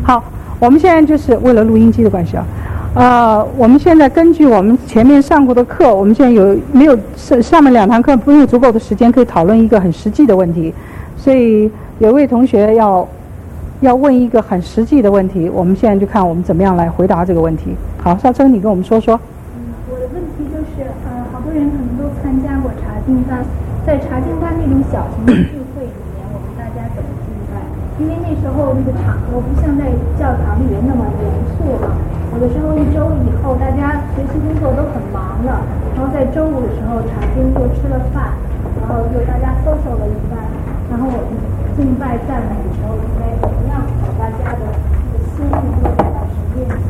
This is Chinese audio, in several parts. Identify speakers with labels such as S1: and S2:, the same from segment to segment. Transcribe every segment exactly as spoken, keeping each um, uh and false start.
S1: 好，我们现在就是为了录音机的关系啊，呃，我们现在根据我们前面上过的课，我们现在有没有上上面两堂课不有足够的时间可以讨论一个很实际的问题，所以有位同学要要问一个很实际的问题，我们现在就看我们怎么样来回答这个问题。好，少珍，你跟我们说说。
S2: 嗯，我的问题就是，呃，好多人可能都参加过查经班，在查经班那种小型的聚会里面，我们大家怎么敬拜？因为那时候那个场合不像在教堂里面那么严肃了，有的时候一周以后大家学习工作都很忙了，然后在周五的时候查经又吃了饭，然后又大家收拾了一番，然后我们敬拜赞美的时候应该怎么样把大家的这个心意落在到神面前？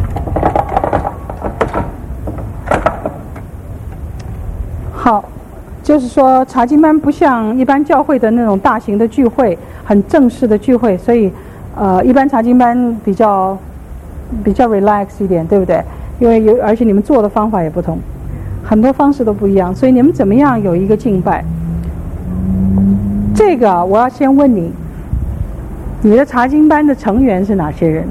S1: 好，就是说查经班不像一般教会的那种大型的聚会，很正式的聚会，所以呃，一般查经班比较比较 relax 一点，对不对？因为有，而且你们做的方法也不同，很多方式都不一样，所以你们怎么样有一个敬拜？这个我要先问你，你的查经班的成员是哪些人？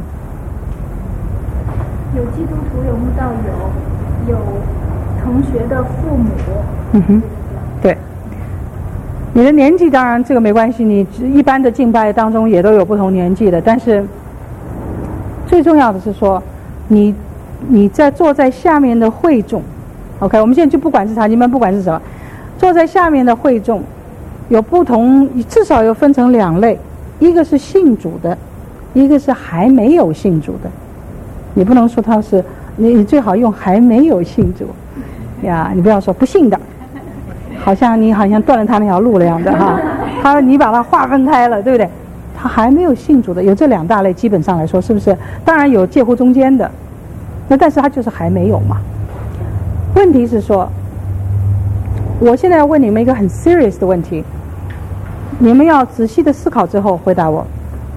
S2: 有基督徒，有慕道友，有同学的父母。
S1: 嗯哼，对。你的年纪当然这个没关系，你一般的敬拜当中也都有不同年纪的，但是最重要的是说，你你在坐在下面的会众 ，OK， 我们现在就不管是查经班，不管是什么，坐在下面的会众有不同，至少有分成两类，一个是信主的，一个是还没有信主的。你不能说他是，你你最好用还没有信主呀，你不要说不信的。好像你好像断了他那条路了样的哈，他你把它划分开了，对不对？他还没有信主的，有这两大类，基本上来说是不是？当然有介乎中间的，那但是他就是还没有嘛。问题是说，我现在要问你们一个很 serious 的问题，你们要仔细的思考之后回答我。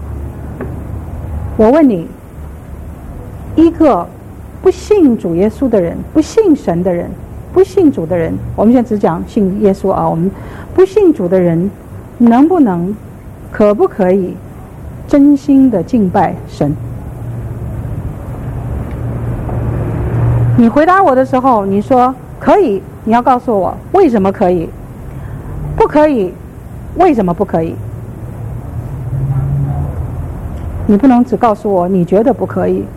S1: 我问你，一个不信主耶稣的人，不信神的人，不信主的人，我们现在只讲信耶稣啊。我们不信主的人，能不能、可不可以真心的敬拜神？你回答我的时候，你说可以，你要告诉我为什么可以；不可以，为什么不可以？你不能只告诉我你觉得不可以。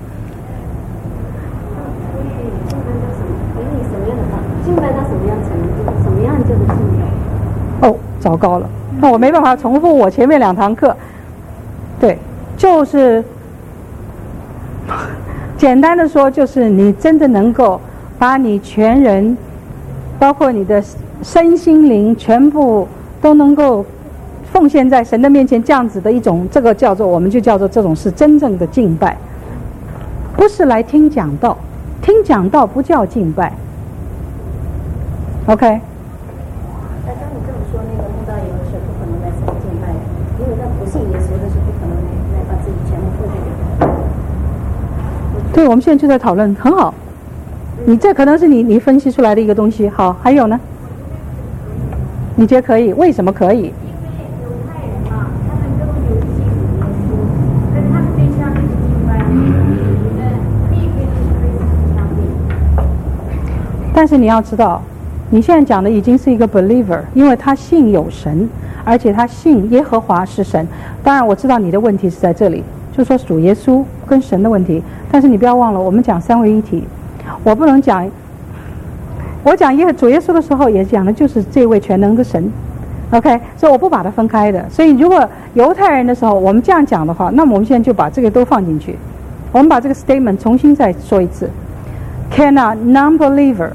S3: 敬拜到什么样程度，什么样就是敬拜。
S1: 哦，糟糕了，那我没办法重复我前面两堂课。对，就是简单的说，就是你真的能够把你全人，包括你的身心灵，全部都能够奉献在神的面前，这样子的一种，这个叫做我们就叫做这种是真正的敬拜，不是来听讲道，听讲道不叫敬拜。OK。
S3: 那当你这么说，那个慕道友是不可能来神敬拜的，因为他不信耶稣的是不可能来把自己全部付给他。
S1: 对，我们现在就在讨论，很好。你这可能是你你分析出来的一个东西。好，还有呢？你觉得可以？为什么可以？
S2: 因为犹太人嘛，他们都有信耶稣，跟他们对象是敬拜的，呃，地位是非常相对。
S1: 但是你要知道。你现在讲的已经是一个 believer， 因为他信有神，而且他信耶和华是神。当然我知道你的问题是在这里，就是说主耶稣跟神的问题。但是你不要忘了，我们讲三位一体，我不能讲，我讲耶主耶稣的时候也讲的就是这位全能的神 ，OK， 所以我不把它分开的。所以如果犹太人的时候我们这样讲的话，那么我们现在就把这个都放进去，我们把这个 statement 重新再说一次 ：Can a non-believer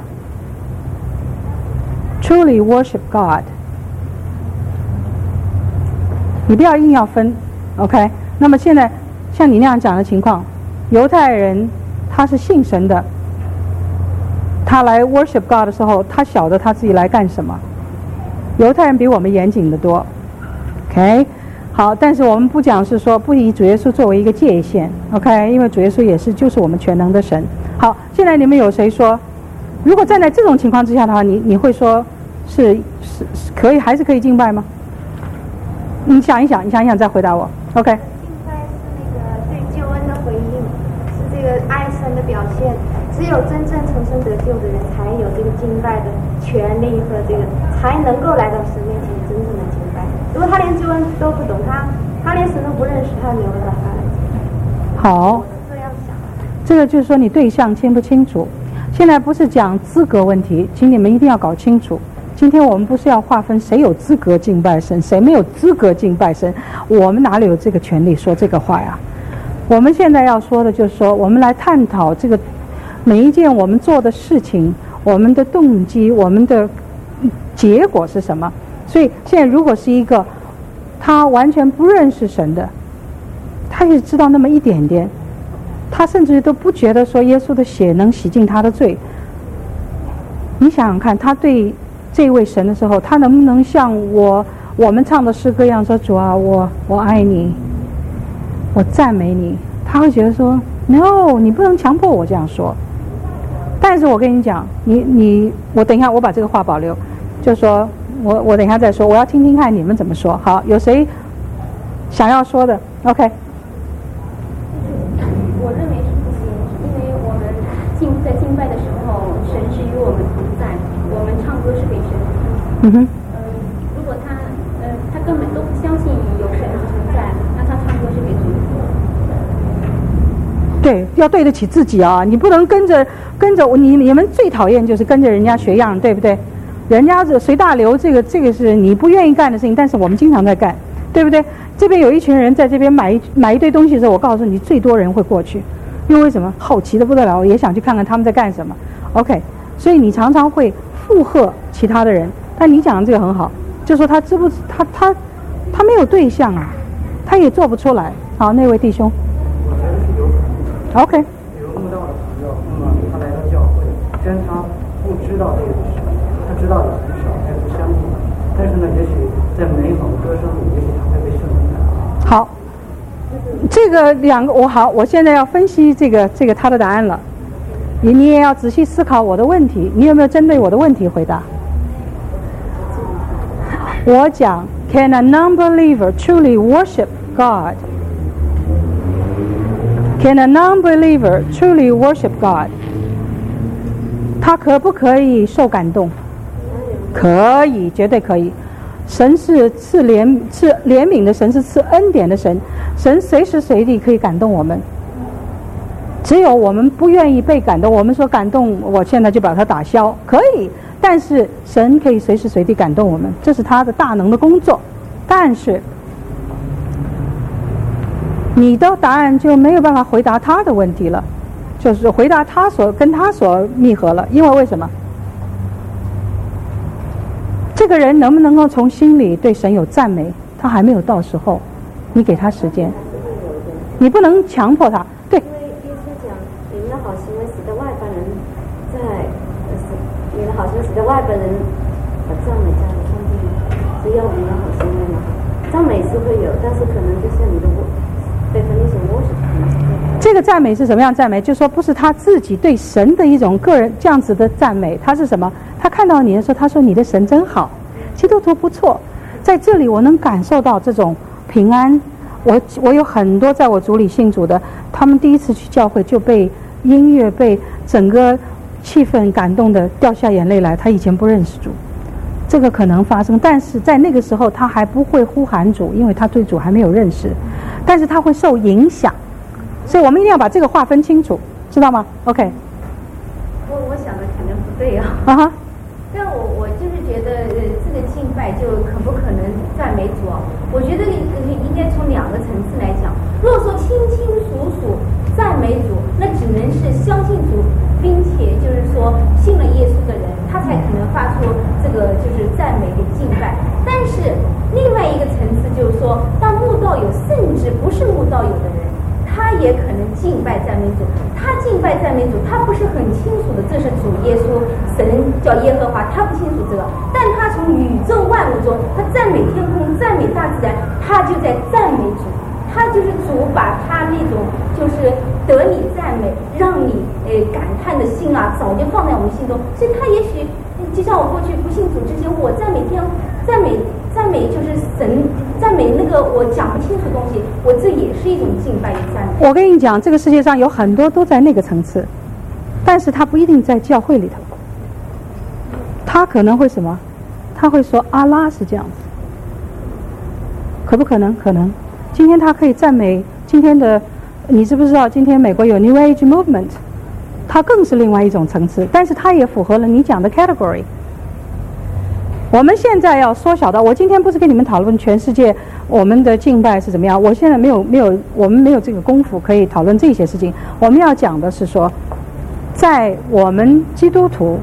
S1: truly worship God？ 你不要硬要分 ，OK？ 那么现在像你那样讲的情况，犹太人他是信神的，他来 worship God 的时候，他晓得他自己来干什么。犹太人比我们严谨得多 ，OK？ 好，但是我们不讲是说不以主耶稣作为一个界限 ，OK？ 因为主耶稣也是就是我们全能的神。好，现在你们有谁说？如果站在这种情况之下的话，你你会说是是是可以还是可以敬拜吗？你想一想，你想一想再回答我。OK。
S2: 敬拜是那个对救
S3: 这个爱神的表现。只有真正重生得救的人，才有这个敬拜的权利和这个，才能够来到神面前真正的敬拜。如果他连救恩都不懂，他他连神都不认识，他没有办法来敬拜。
S1: 好，
S3: 这样想。
S1: 这个就是说你对象清不清楚。现在不是讲资格问题，请你们一定要搞清楚。今天我们不是要划分谁有资格敬拜神，谁没有资格敬拜神，我们哪里有这个权利说这个话呀？我们现在要说的就是说，我们来探讨这个每一件我们做的事情，我们的动机，我们的结果是什么。所以现在如果是一个他完全不认识神的，他也知道那么一点点，他甚至都不觉得说耶稣的血能洗净他的罪，你想想看，他对这位神的时候，他能不能像我我们唱的诗歌一样说，主啊，我我爱你，我赞美你？他会觉得说 no， 你不能强迫我这样说。但是我跟你讲，你你我等一下我把这个话保留，就说我我等一下再说，我要听听看你们怎么说。好，有谁想要说的 ？OK。
S4: 我认为是不行，因为我们敬在敬拜的时候，神是与我们同在，我们唱歌是给神听。
S1: 嗯哼。
S4: 嗯，如果他呃他根本都不相信有神存在，那他唱歌是给主听。
S1: 对，要对得起自己啊！你不能跟着跟着你你们最讨厌就是跟着人家学样，对不对？人家是随大流，这个这个是你不愿意干的事情，但是我们经常在干，对不对？这边有一群人在这边买一买一堆东西的时候，我告诉你，最多人会过去，因为为什么？好奇的不得了，我也想去看看他们在干什么。OK， 所以你常常会附和其他的人，但你讲的这个很好，就说他知不他他他没有对象啊，他也做不出来。好，那位弟兄。OK。
S5: 比如慕道的朋友，那么他来到教会，虽然他不知道这个事，他知道的很少，还不相信，但是呢，也许在美好的歌声里，也许他会被圣灵感动。
S1: 好，这个两个我好，我现在要分析这个这个他的答案了。你你也要仔细思考我的问题，你有没有针对我的问题回答？我讲 ，Can a non-believer truly worship God？ Can a non-believer truly worship God？ 他可不可以受感动？可以，绝对可以。神是赐怜赐怜悯的神，是赐恩典的神，神随时随地可以感动我们。只有我们不愿意被感动，我们说感动，我现在就把它打消，可以。但是神可以随时随地感动我们，这是他的大能的工作。但是你的答案就没有办法回答他的问题了，就是回答他所跟他所密合了。因为为什么？这个人能不能够从心里对神有赞美，他还没有到时候，你给他时间，你不能强迫他。对。
S3: 因为耶稣讲，你们的好行为使得外邦人在，你的好行为使得外邦人赞美家的上帝，只要我们的好行为嘛，赞美是会有，但是可能就是你的我。
S1: 这个赞美是什么样赞美？就是说不是他自己对神的一种个人这样子的赞美，他是什么？他看到你的时候，他说你的神真好，基督徒不错。在这里我能感受到这种平安。我我有很多在我组里信主的，他们第一次去教会就被音乐被整个气氛感动的掉下眼泪来。他以前不认识主，这个可能发生，但是在那个时候他还不会呼喊主，因为他对主还没有认识。但是他会受影响，所以我们一定要把这个划分清楚，知道吗 ？OK。
S4: 我我想的可能不对啊。
S1: 啊哈。
S4: 但我我就是觉得，呃，这个敬拜就可不可能赞美主啊？我觉得应应该从两个层次来讲。如果说清清楚楚赞美主，那只能是相信主，并且就是说信了耶稣的人，他才可能发出这个就是赞美跟敬拜。但是另外一个层次就是说，当慕道友甚至不是慕道友的人，他也可能敬拜赞美主。他敬拜赞美主，他不是很清楚的，这是主耶稣，神叫耶和华，他不清楚这个。但他从宇宙万物中，他赞美天空，赞美大自然，他就在赞美主。他就是主把他那种就是得你赞美，让你呃感叹的心啊，早就放在我们心中。所以他也许就像我过去不信主之前，我赞美天赞美赞美就是神赞美那个我讲不清楚的东西，我这也是一种敬拜与赞美。
S1: 我跟你讲，这个世界上有很多都在那个层次，但是他不一定在教会里头。他可能会什么？他会说阿拉是这样子，可不可能？可能。今天他可以赞美今天的，你知不知道？今天美国有 New Age Movement， 它更是另外一种层次，但是它也符合了你讲的 category。我们现在要缩小到，我今天不是跟你们讨论全世界我们的敬拜是怎么样，我现在没有没有，我们没有这个功夫可以讨论这些事情。我们要讲的是说，在我们基督徒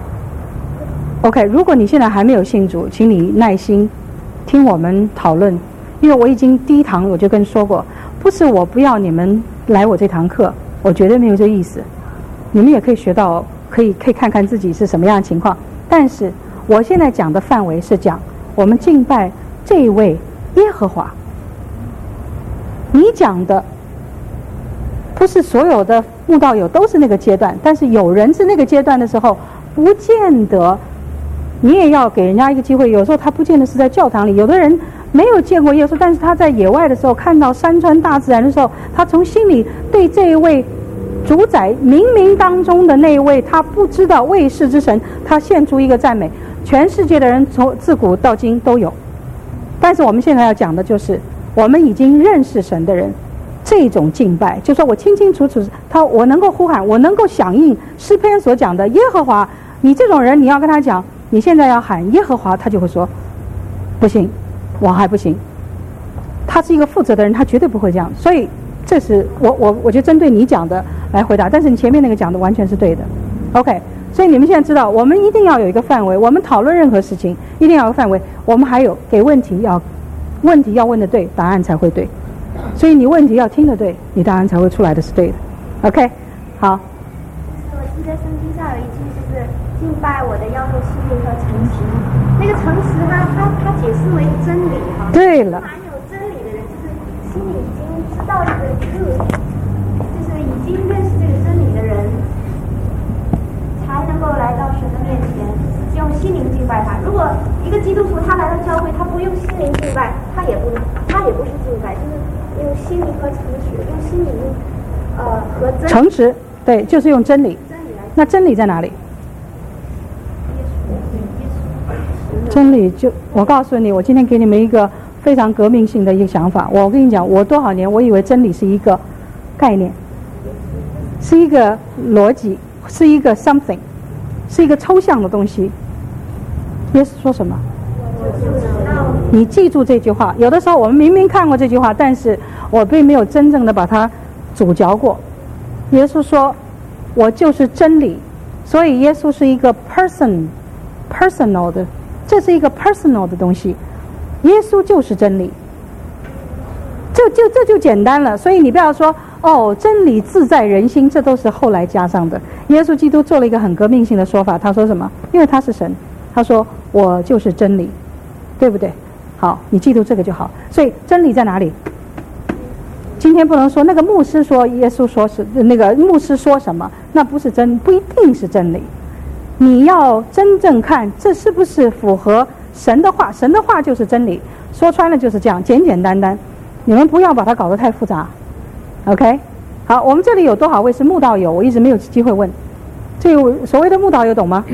S1: ，OK， 如果你现在还没有信主，请你耐心听我们讨论，因为我已经第一堂我就跟你说过，不是我不要你们来我这堂课，我绝对没有这意思，你们也可以学到，可以可以看看自己是什么样的情况，但是我现在讲的范围是讲我们敬拜这一位耶和华。你讲的不是所有的慕道友都是那个阶段，但是有人是那个阶段的时候，不见得你也要给人家一个机会。有时候他不见得是在教堂里，有的人没有见过耶稣，但是他在野外的时候看到山川大自然的时候，他从心里对这一位主宰冥冥当中的那一位他不知道未世之神，他献出一个赞美。全世界的人从自古到今都有，但是我们现在要讲的就是我们已经认识神的人这种敬拜，就说我清清楚楚，他我能够呼喊，我能够响应诗篇所讲的耶和华。你这种人你要跟他讲你现在要喊耶和华，他就会说不行，我还不行。他是一个负责的人，他绝对不会这样。所以这是我我我就针对你讲的来回答，但是你前面那个讲的完全是对的 OK。所以你们现在知道，我们一定要有一个范围，我们讨论任何事情一定要有个范围。我们还有给问题要问题要问的对，答案才会对。所以你问题要听得对，你答案才会出来的是对的。OK， 好。
S3: 我记得圣经上有一句，就是敬拜我的要用心灵和诚实。那个诚实它它它解释为真理哈。
S1: 对了。
S3: 蛮有真理的人，就是心里已经知道这个 truth， 就是已经认识这个真理的人，才能够来到神的面前，用心灵敬拜他。如果一个基督徒他来到教会，他不用心灵敬拜，他也不他也不是敬拜，就是用心灵和诚实，用心灵呃和真理。
S1: 诚实，对，就是用真理。
S3: 真理来。
S1: 那真理在哪里？真理就我告诉你，我今天给你们一个非常革命性的一个想法。我跟你讲，我多少年我以为真理是一个概念，是一个逻辑，是一个 something， 是一个抽象的东西。耶稣说什么？你记住这句话。有的时候我们明明看过这句话，但是我并没有真正的把它咀嚼过。耶稣说我就是真理，所以耶稣是一个 person personal 的，这是一个 personal 的东西。耶稣就是真理，这就这就简单了。所以你不要说哦，真理自在人心，这都是后来加上的。耶稣基督做了一个很革命性的说法，他说什么？因为他是神，他说我就是真理，对不对？好，你记住这个就好。所以真理在哪里？今天不能说那个牧师说耶稣说是那个牧师说什么，那不是真，不一定是真理。你要真正看这是不是符合神的话，神的话就是真理，说穿了就是这样，简简单单。你们不要把它搞得太复杂。OK， 好，我们这里有多少位是慕道友？我一直没有机会问。这个所谓的慕道友懂吗？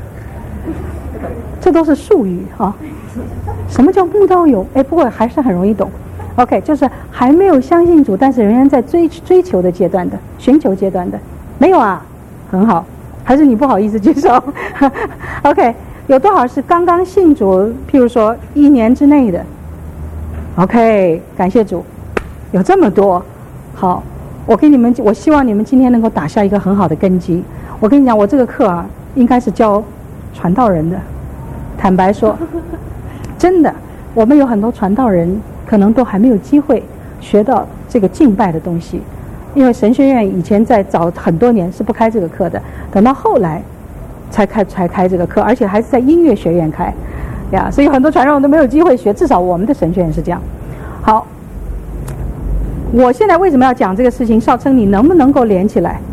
S1: 这都是术语啊。什么叫慕道友？哎，不过还是很容易懂。OK， 就是还没有相信主，但是仍然在追追求的阶段的，寻求阶段的，没有啊？很好，还是你不好意思举手？OK， 有多少是刚刚信主？譬如说一年之内的 ？OK， 感谢主，有这么多。好，我给你们，我希望你们今天能够打下一个很好的根基。我跟你讲，我这个课啊，应该是教传道人的。坦白说，真的，我们有很多传道人可能都还没有机会学到这个敬拜的东西，因为神学院以前在早很多年是不开这个课的，等到后来才开才开这个课，而且还是在音乐学院开呀，所以很多传道人都没有机会学，至少我们的神学院是这样。好，我现在为什么要讲这个事情？少称你能不能够连起来？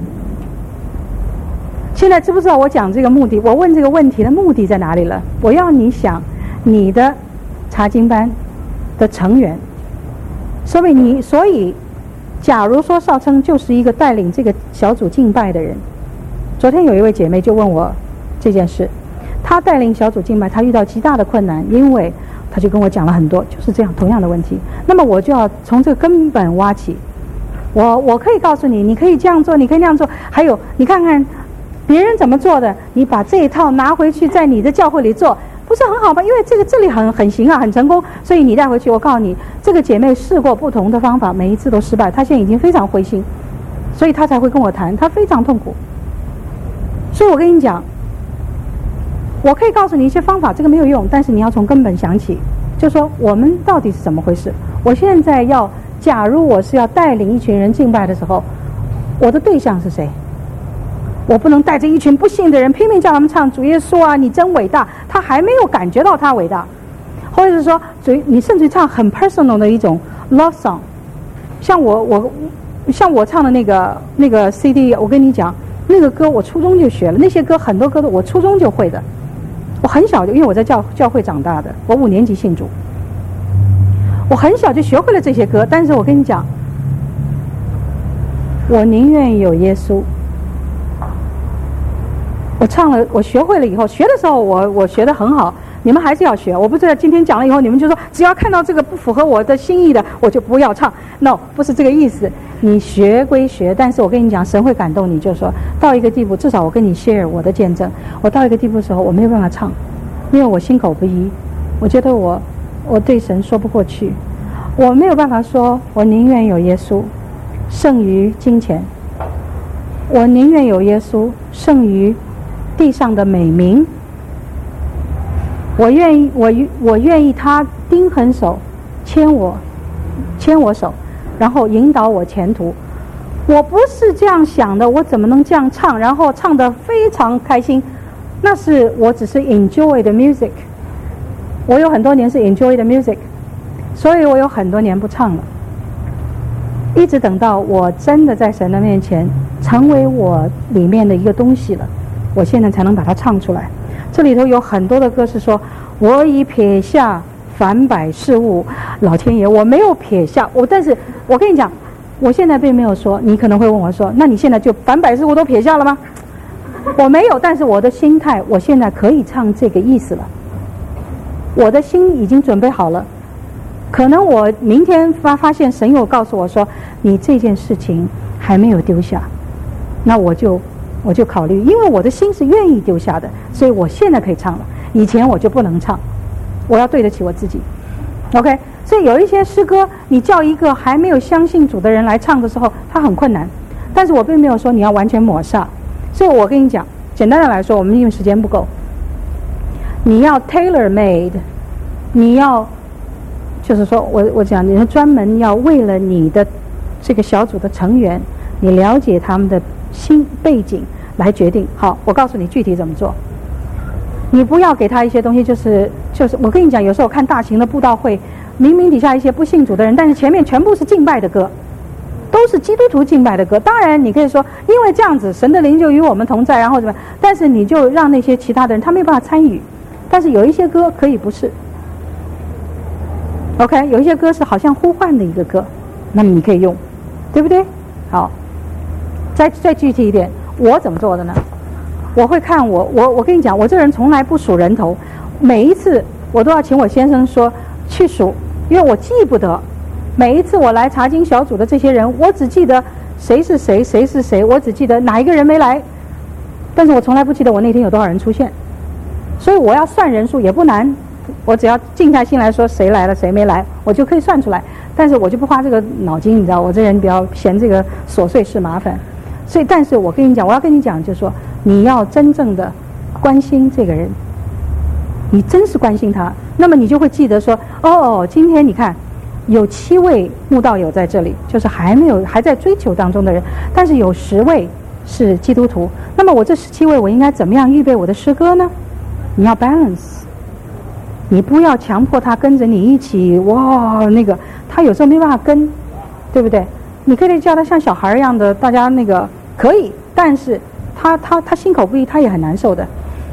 S1: 现在知不知道我讲这个目的？我问这个问题的目的在哪里了？我要你想， 你的查经班的成员。所以你，所以，假如说少称就是一个带领这个小组敬拜的人，昨天有一位姐妹就问我这件事，她带领小组敬拜，她遇到极大的困难，因为她就跟我讲了很多，就是这样同样的问题。那么我就要从这个根本挖起。我我可以告诉你，你可以这样做，你可以那样做，还有你看看别人怎么做的，你把这一套拿回去在你的教会里做，不是很好吗？因为这个这里很很行啊，很成功，所以你带回去。我告诉你，这个姐妹试过不同的方法，每一次都失败，她现在已经非常灰心，所以她才会跟我谈，她非常痛苦。所以我跟你讲，我可以告诉你一些方法，这个没有用，但是你要从根本想起，就说我们到底是怎么回事。我现在要，假如我是要带领一群人敬拜的时候，我的对象是谁？我不能带着一群不信的人拼命叫他们唱主耶稣啊你真伟大，他还没有感觉到他伟大，或者是说主你甚至唱很 personal 的一种 love song， 像我我像我唱的那个那个 C D， 我跟你讲那个歌我初中就学了，那些歌很多歌都我初中就会的，我很小就因为我在教教会长大的，我五年级信主，我很小就学会了这些歌，但是我跟你讲，我宁愿有耶稣。我唱了，我学会了以后，学的时候我我学得很好，你们还是要学。我不知道今天讲了以后，你们就说只要看到这个不符合我的心意的，我就不要唱。No， 不是这个意思。你学归学，但是我跟你讲，神会感动你，就说到一个地步，至少我跟你 share 我的见证。我到一个地步的时候，我没有办法唱，因为我心口不一，我觉得我我对神说不过去，我没有办法说，我宁愿有耶稣，胜于金钱。我宁愿有耶稣，胜于地上的美名。我愿意，我我愿意他钉痕手，牵我，牵我手，然后引导我前途。我不是这样想的，我怎么能这样唱，然后唱得非常开心？那是我只是 enjoy the music。我有很多年是 enjoy the music， 所以我有很多年不唱了。一直等到我真的在神的面前成为我里面的一个东西了，我现在才能把它唱出来。这里头有很多的歌是说我已撇下凡百事物，老天爷我没有撇下我，但是我跟你讲，我现在并没有说，你可能会问我说，那你现在就凡百事物都撇下了吗？我没有，但是我的心态我现在可以唱这个意思了，我的心已经准备好了。可能我明天发发现神又告诉我说你这件事情还没有丢下，那我就我就考虑，因为我的心是愿意丢下的，所以我现在可以唱了，以前我就不能唱，我要对得起我自己。 OK， 所以有一些诗歌你叫一个还没有相信主的人来唱的时候他很困难，但是我并没有说你要完全抹煞。所以我跟你讲，简单的来说，我们因为时间不够，你要 tailor made， 你要就是说我我讲你专门要为了你的这个小组的成员，你了解他们的新背景来决定。好，我告诉你具体怎么做。你不要给他一些东西，就是就是我跟你讲，有时候看大型的布道会，明明底下一些不信主的人，但是前面全部是敬拜的歌，都是基督徒敬拜的歌。当然你可以说因为这样子神的灵就与我们同在，然后怎么，但是你就让那些其他的人他没有办法参与。但是有一些歌可以不是 OK， 有一些歌是好像呼唤的一个歌，那么你可以用，对不对？好，再再具体一点，我怎么做的呢？我会看我我我跟你讲，我这人从来不数人头，每一次我都要请我先生说去数，因为我记不得。每一次我来查经小组的这些人，我只记得谁是谁，谁是谁，我只记得哪一个人没来，但是我从来不记得我那天有多少人出现。所以我要算人数也不难，我只要静下心来说谁来了谁没来，我就可以算出来。但是我就不花这个脑筋，你知道，我这人比较嫌这个琐碎事麻烦。所以，但是我跟你讲，我要跟你讲，就是说，你要真正的关心这个人，你真是关心他，那么你就会记得说，哦，今天你看有七位慕道友在这里，就是还没有还在追求当中的人，但是有十位是基督徒，那么我这十七位我应该怎么样预备我的诗歌呢？你要 balance， 你不要强迫他跟着你一起，哇，那个他有时候没办法跟，对不对？你可以叫他像小孩一样的，大家那个可以，但是他他他心口不一，他也很难受的。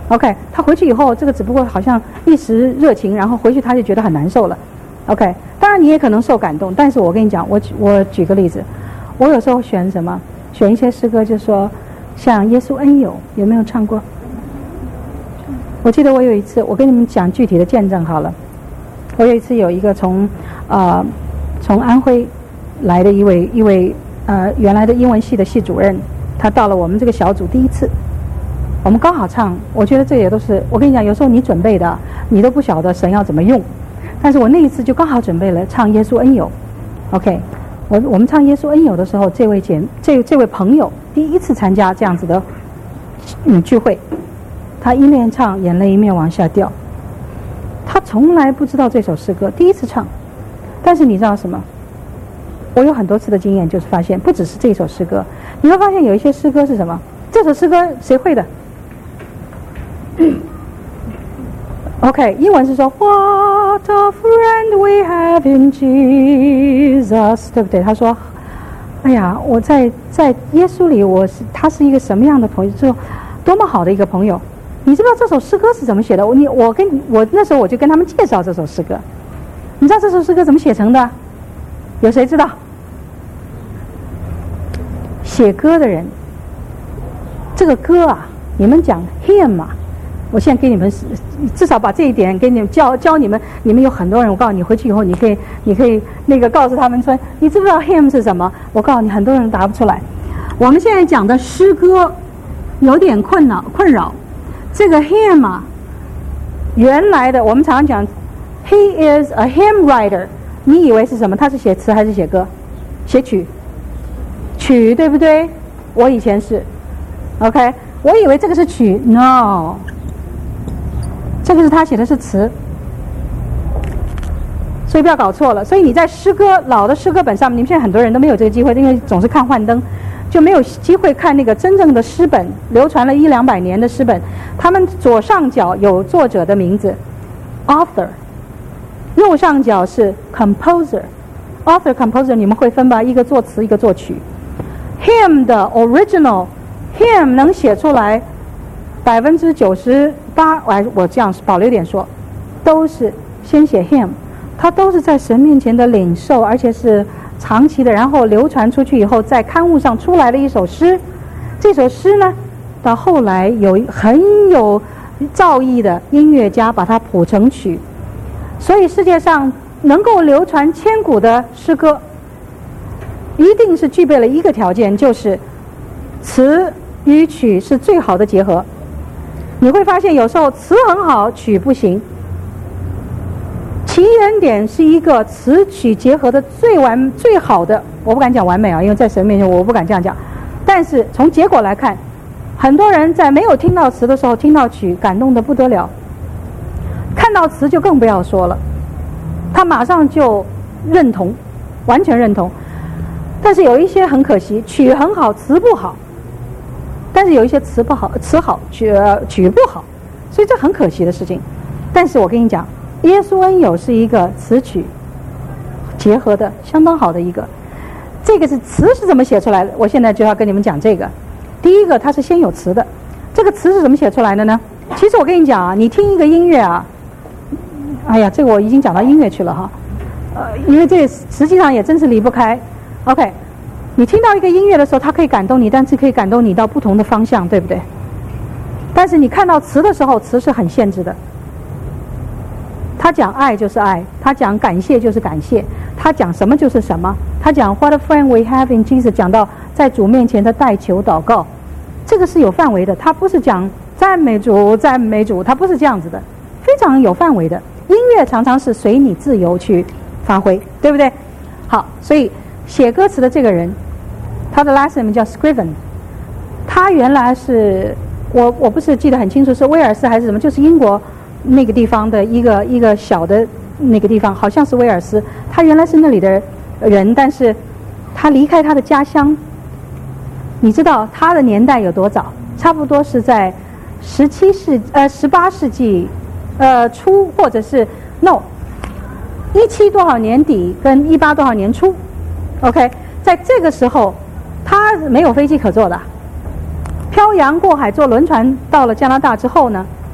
S1: OK， 他回去以后，这个只不过好像一时热情，然后回去他就觉得很难受了。OK， 当然你也可能受感动，但是我跟你讲，我举我举个例子，我有时候选什么，选一些诗歌，就说像耶稣恩友，有没有唱过？我记得我有一次，我跟你们讲具体的见证好了。我有一次有一个从呃从安徽来的一位一位呃原来的英文系的系主任，他到了我们这个小组第一次，我们刚好唱，我觉得这也都是我跟你讲，有时候你准备的你都不晓得神要怎么用，但是我那一次就刚好准备了唱耶稣恩友。 OK， 我我们唱耶稣恩友的时候，这位姐这这位朋友第一次参加这样子的嗯聚会，他一面唱眼泪一面往下掉，他从来不知道这首诗歌，第一次唱。但是你知道什么？我有很多次的经验，就是发现不只是这首诗歌，你会发现有一些诗歌是什么？这首诗歌谁会的？OK， 英文是说 What a friend we have in Jesus， 对不对？他说，哎呀，我在在耶稣里，我是他是一个什么样的朋友？就多么好的一个朋友！你知不知道这首诗歌是怎么写的？我你我跟你我那时候我就跟他们介绍这首诗歌。你知道这首诗歌怎么写成的？有谁知道？写歌的人，这个歌啊，你们讲 hymn 啊，我现在给你们至少把这一点给你们教教你们。你们有很多人，我告诉你，回去以后你可以你可以那个告诉他们说，你知不知道 hymn 是什么？我告诉你，很多人答不出来。我们现在讲的诗歌有点困扰困扰。这个 hymn 啊，原来的我们常常讲 he is a hymn writer， 你以为是什么？他是写词还是写歌？写曲，曲对不对？我以前是 OK， 我以为这个是曲 ，no， 这个是他写的是词，所以不要搞错了。所以你在诗歌老的诗歌本上，你们现在很多人都没有这个机会，因为总是看幻灯，就没有机会看那个真正的诗本，流传了一两百年的诗本。他们左上角有作者的名字 author， 右上角是 composer。 author composer 你们会分吧，一个作词一个作曲。 hymn 的 original hymn 能写出来百分之九十八，我这样保留点说，都是先写 hymn， 它都是在神面前的领受，而且是长期的，然后流传出去以后，在刊物上出来了一首诗。这首诗呢，到后来有很有造诣的音乐家把它谱成曲，所以世界上能够流传千古的诗歌，一定是具备了一个条件，就是词与曲是最好的结合。你会发现有时候词很好，曲不行。奇缘点是一个词曲结合的最完最好的，我不敢讲完美啊，因为在神面前我不敢这样讲。但是从结果来看，很多人在没有听到词的时候，听到曲感动得不得了，看到词就更不要说了，他马上就认同，完全认同。但是有一些很可惜，曲很好，词不好。但是有一些词不好，词好，曲曲不好，所以这很可惜的事情。但是我跟你讲，耶稣恩友是一个词曲结合的相当好的一个。这个是词是怎么写出来的？我现在就要跟你们讲这个。第一个，它是先有词的。这个词是怎么写出来的呢？其实我跟你讲啊，你听一个音乐啊，哎呀，这个我已经讲到音乐去了哈，呃，因为这实际上也真是离不开。OK， 你听到一个音乐的时候，它可以感动你，但是可以感动你到不同的方向，对不对？但是你看到词的时候，词是很限制的。他讲爱就是爱，他讲感谢就是感谢，他讲什么就是什么。他讲 What a friend we have in Jesus， 讲到在主面前的代求祷告，这个是有范围的。他不是讲赞美主赞美主，他不是这样子的，非常有范围的。音乐常常是随你自由去发挥，对不对？好，所以写歌词的这个人，他的 last name 叫 Scriven， 他原来是我我不是记得很清楚是威尔斯还是什么，就是英国那个地方的一个一个小的那个地方，好像是威尔斯。他原来是那里的人，但是他离开他的家乡。你知道他的年代有多早？差不多是在十七世呃十八世纪呃初，或者是 no 一七多少年底跟一八多少年初。OK， 在这个时候他没有飞机可坐的，漂洋过海坐轮船到了加拿大之后呢，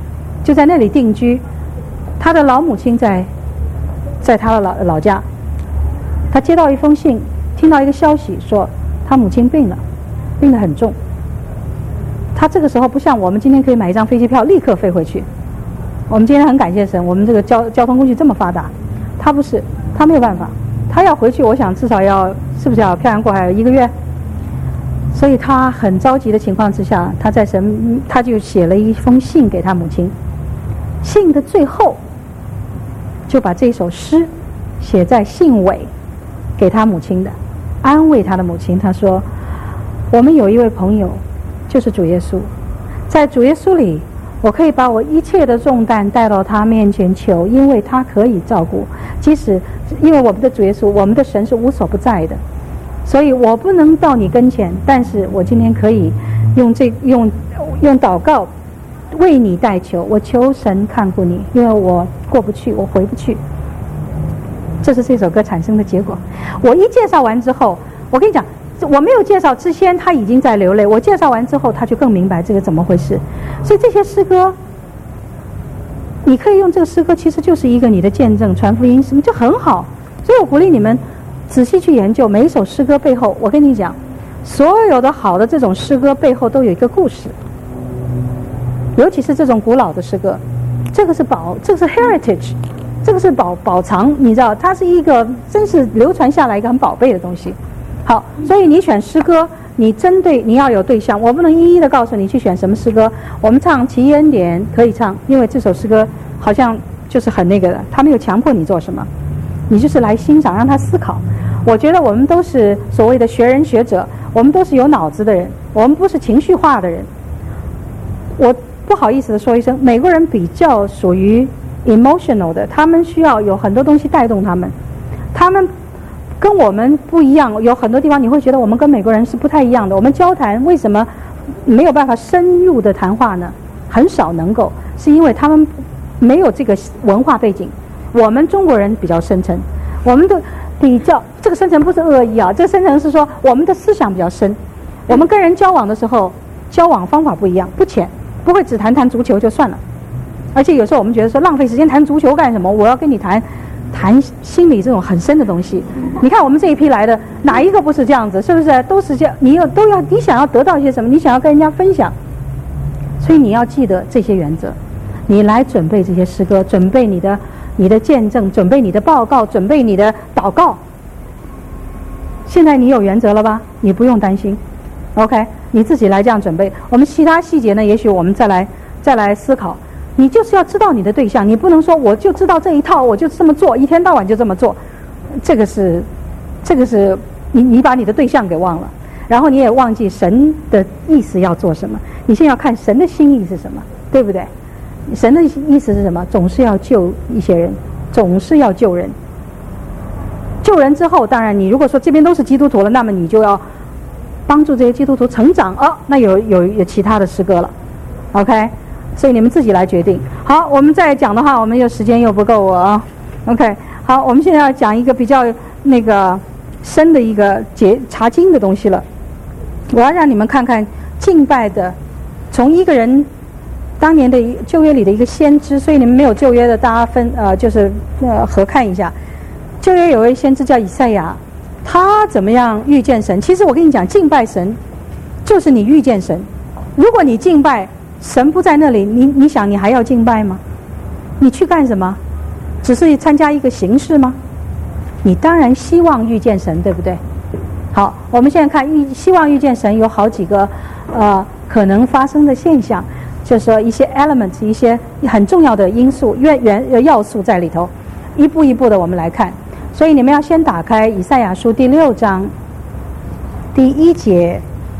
S1: 就在那里定居。他的老母亲在在他的老老家，他接到一封信，听到一个消息说他母亲病了，病得很重。他这个时候不像我们今天可以买一张飞机票立刻飞回去，我们今天很感谢神，我们这个交交通工具这么发达。他不是，他没有办法，他要回去，我想至少要是不是要漂洋过海一个月？所以他很着急的情况之下，他在神他就写了一封信给他母亲，信的最后就把这首诗写在信尾给他母亲的，安慰他的母亲。他说，我们有一位朋友就是主耶稣，在主耶稣里我可以把我一切的重担带到他面前求，因为他可以照顾，即使因为我们的主耶稣，我们的神是无所不在的，所以我不能到你跟前，但是我今天可以用这用用祷告为你代求，我求神看顾你，因为我过不去，我回不去。这是这首歌产生的结果。我一介绍完之后，我跟你讲，我没有介绍之前他已经在流泪，我介绍完之后他就更明白这个怎么回事。所以这些诗歌你可以用这个诗歌，其实就是一个你的见证传福音，什么就很好。所以我鼓励你们仔细去研究每一首诗歌背后，我跟你讲，所有的好的这种诗歌背后都有一个故事，尤其是这种古老的诗歌，这个是宝，这个是 heritage， 这个是宝宝藏，你知道，它是一个真是流传下来一个很宝贝的东西。好，所以你选诗歌，你针对你要有对象，我不能一一的告诉你去选什么诗歌。我们唱奇异恩典可以唱，因为这首诗歌好像就是很那个的，他没有强迫你做什么，你就是来欣赏，让他思考。我觉得我们都是所谓的学人学者，我们都是有脑子的人，我们不是情绪化的人。我不好意思的说一声，美国人比较属于 emotional 的，他们需要有很多东西带动他们，他们跟我们不一样，有很多地方你会觉得我们跟美国人是不太一样的。我们交谈为什么没有办法深入的谈话呢？很少能够，是因为他们没有这个文化背景。我们中国人比较深沉，我们的比较这个深沉不是恶意啊，这个深沉是说我们的思想比较深。我们跟人交往的时候，交往方法不一样，不浅，不会只谈谈足球就算了。而且有时候我们觉得说浪费时间谈足球干什么？我要跟你谈谈心理这种很深的东西。你看我们这一批来的，哪一个不是这样子？是不是都是这样？你有都要你想要得到一些什么？你想要跟人家分享，所以你要记得这些原则。你来准备这些诗歌，准备你的你的见证，准备你的报告，准备你的祷告。现在你有原则了吧？你不用担心 ，OK， 你自己来这样准备。我们其他细节呢，也许我们再来再来思考。你就是要知道你的对象，你不能说我就知道这一套，我就这么做，一天到晚就这么做。这个是，这个是你你把你的对象给忘了，然后你也忘记神的意思要做什么。你现在要看神的心意是什么，对不对？神的意思是什么？总是要救一些人，总是要救人。救人之后，当然你如果说这边都是基督徒了，那么你就要帮助这些基督徒成长。哦，那有有有其他的诗歌了 ，OK。所以你们自己来决定。好，我们再讲的话，我们又时间又不够啊。OK， 好，我们现在要讲一个比较那个深的一个解查经的东西了。我要让你们看看敬拜的，从一个人当年的旧约里的一个先知，所以你们没有旧约的，大家分呃就是呃合看一下。旧约有位先知叫以赛亚，他怎么样遇见神？其实我跟你讲，敬拜神就是你遇见神。如果你敬拜神不在那里，你你想你还要敬拜吗？你去干什么？只是参加一个形式吗？你当然希望遇见神，对不对？好，我们现在看遇希望遇见神有好几个呃可能发生的现象，就是说一些 elements， 一些很重要的因素元元要素在里头，一步一步的我们来看。所以你们要先打开以赛亚书第六章第一节。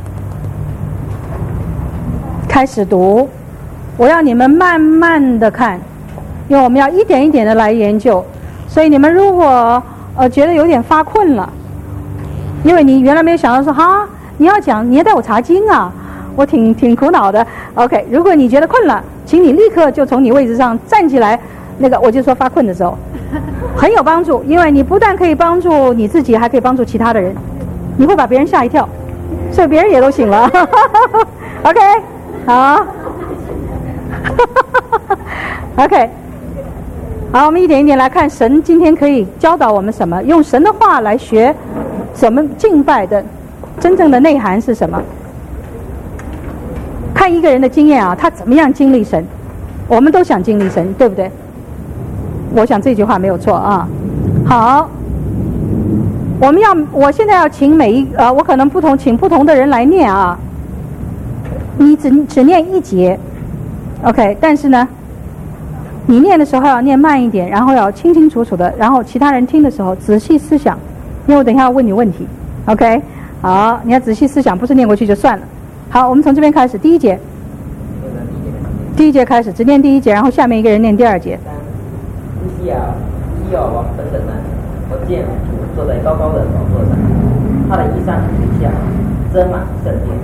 S1: 开始读，我要你们慢慢的看，因为我们要一点一点的来研究。所以你们如果呃觉得有点发困了，因为你原来没有想到说哈，你要讲你要带我查经啊，我挺挺苦恼的。OK， 如果你觉得困了，请你立刻就从你位置上站起来。那个我就说发困的时候很有帮助，因为你不但可以帮助你自己，还可以帮助其他的人，你会把别人吓一跳，所以别人也都醒了。OK。好 OK， 好，我们一点一点来看神今天可以教导我们什么，用神的话来学怎么敬拜的真正的内涵是什么。看一个人的经验啊，他怎么样经历神，我们都想经历神，对不对？我想这句话没有错啊。好，我们要，我现在要请每一呃，我可能不同，请不同的人来念啊。你只只念一节 ，OK， 但是呢，你念的时候要念慢一点，然后要清清楚楚的，然后其他人听的时候仔细思想，因为我等一下要问你问题 ，OK， 好，你要仔细思想，不是念过去就算了。好，我们从这边开始，第一节，第一节开始，只念第一节，然后下面一个人念第二节。
S6: 乌西亚，乌西亚王本等呢，我见主坐在高高的宝座上，他的衣裳垂下，遮满圣殿。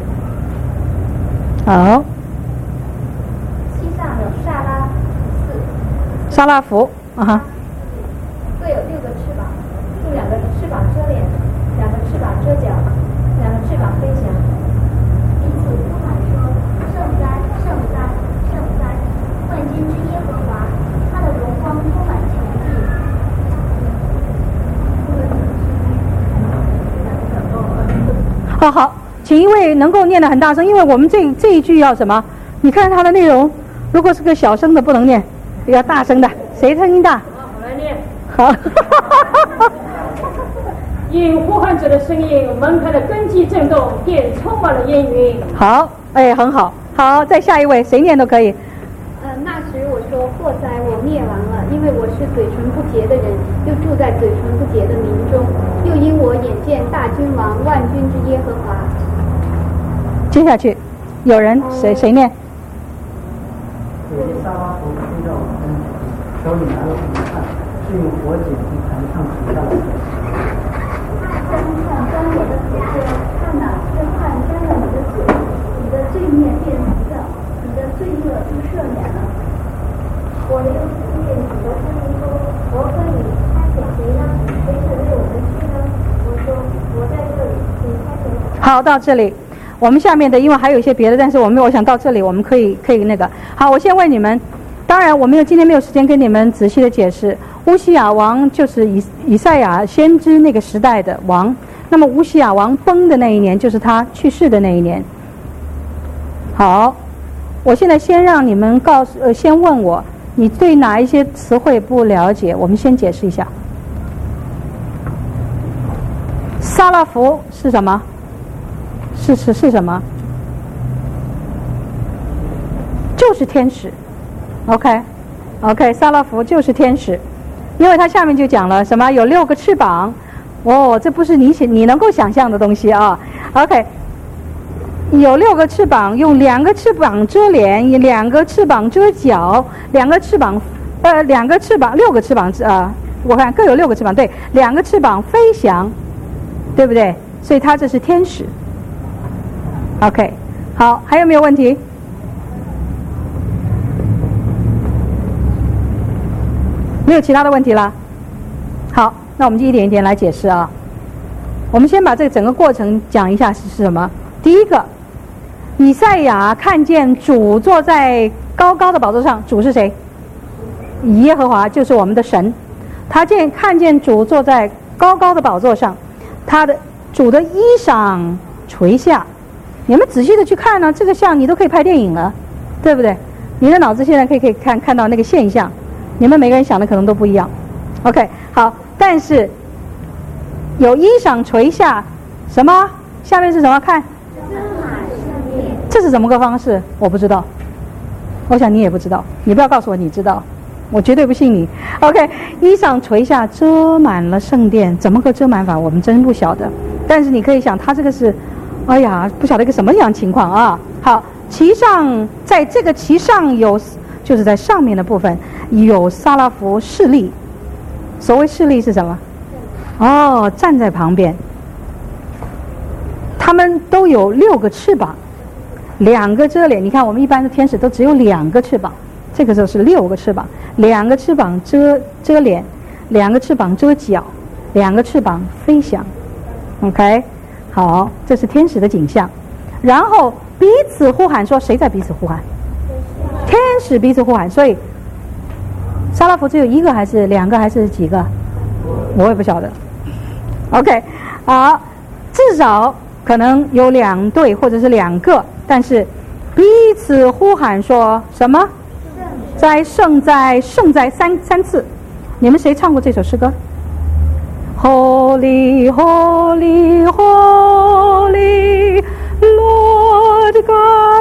S1: 好，
S2: 西上有萨拉四，
S1: 沙拉弗啊哈，
S2: 各有六个翅膀，用两个翅膀遮脸，两个翅膀遮脚，两个翅膀飞翔，彼此呼喊说：圣哉，圣哉，圣哉！万军之耶和华，他的荣光充满全地。
S1: 好好，请一位能够念得很大声，因为我们这这一句要什么？你看它的内容，如果是个小声的不能念，要大声的，谁声音大？
S7: 我来念。
S1: 好。
S7: 因呼唤者的声音，门开的根基震动，便充满了烟云。
S1: 好，哎，很好，好，再下一位，谁念都可以。
S2: 呃，那时我说：祸哉，我灭亡了，因为我是嘴唇不洁的人，又住在嘴唇不洁的民中，又因我眼见大君王万军之耶和华。
S1: 接下去，有人谁谁念？
S5: 有些沙拉佛听到我跟前，手里拿了红炭，是用火剪从坛上取下来的。
S2: 沾上沾我的血说：看哪，这汗沾了你的血，你的罪孽变成了，你的罪恶就赦免了。我又听见主的声音说：我可以差遣谁呢？谁是为我们去呢？我说：我在这里，请差遣我。
S1: 好，到这里。我们下面的因为还有一些别的，但是我们我想到这里我们可以可以那个。好，我先问你们，当然我没有今天没有时间跟你们仔细的解释。乌西亚王就是以以赛亚先知那个时代的王，那么乌西亚王崩的那一年就是他去世的那一年。好，我现在先让你们告诉呃，先问我你对哪一些词汇不了解，我们先解释一下。撒拉弗是什么？是是是什么？就是天使 ，OK OK， 撒拉弗就是天使，因为他下面就讲了什么有六个翅膀，哦，这不是你你能够想象的东西啊 ，OK， 有六个翅膀，用两个翅膀遮脸，两个翅膀遮脚，两个翅膀呃两个翅膀六个翅膀啊、呃，我看各有六个翅膀，对，两个翅膀飞翔，对不对？所以他这是天使。OK， 好，还有没有问题？没有其他的问题了。好，那我们就一点一点来解释啊。我们先把这个整个过程讲一下是什么。第一个，以赛亚看见主坐在高高的宝座上，主是谁？耶和华，就是我们的神。他见看见主坐在高高的宝座上，他的主的衣裳垂下。你们仔细的去看呢，这个像你都可以拍电影了，对不对？你的脑子现在可以可以看看到那个现象，你们每个人想的可能都不一样。OK， 好，但是有衣裳垂下，什么？下面是什么？看，这是怎么个方式？我不知道，我想你也不知道，你不要告诉我你知道，我绝对不信你。OK， 衣裳垂下，遮满了圣殿，怎么个遮满法？我们真不晓得。但是你可以想，他这个是。哎呀，不晓得一个什么样情况啊！好，其上在这个其上有，就是在上面的部分有撒拉弗侍立。所谓侍立是什么？哦，站在旁边。他们都有六个翅膀，两个遮脸。你看，我们一般的天使都只有两个翅膀，这个时候是六个翅膀，两个翅膀遮遮脸，两个翅膀遮脚，两个翅膀飞翔。OK。好，这是天使的景象，然后彼此呼喊说，谁在彼此呼喊？天使彼此呼喊，所以沙拉弗只有一个还是两个还是几个？我也不晓得。OK， 好，至少可能有两对或者是两个，但是彼此呼喊说什么？在圣在圣在三三次。你们谁唱过这首诗歌 ？Holy, Holy, Holy, Lord God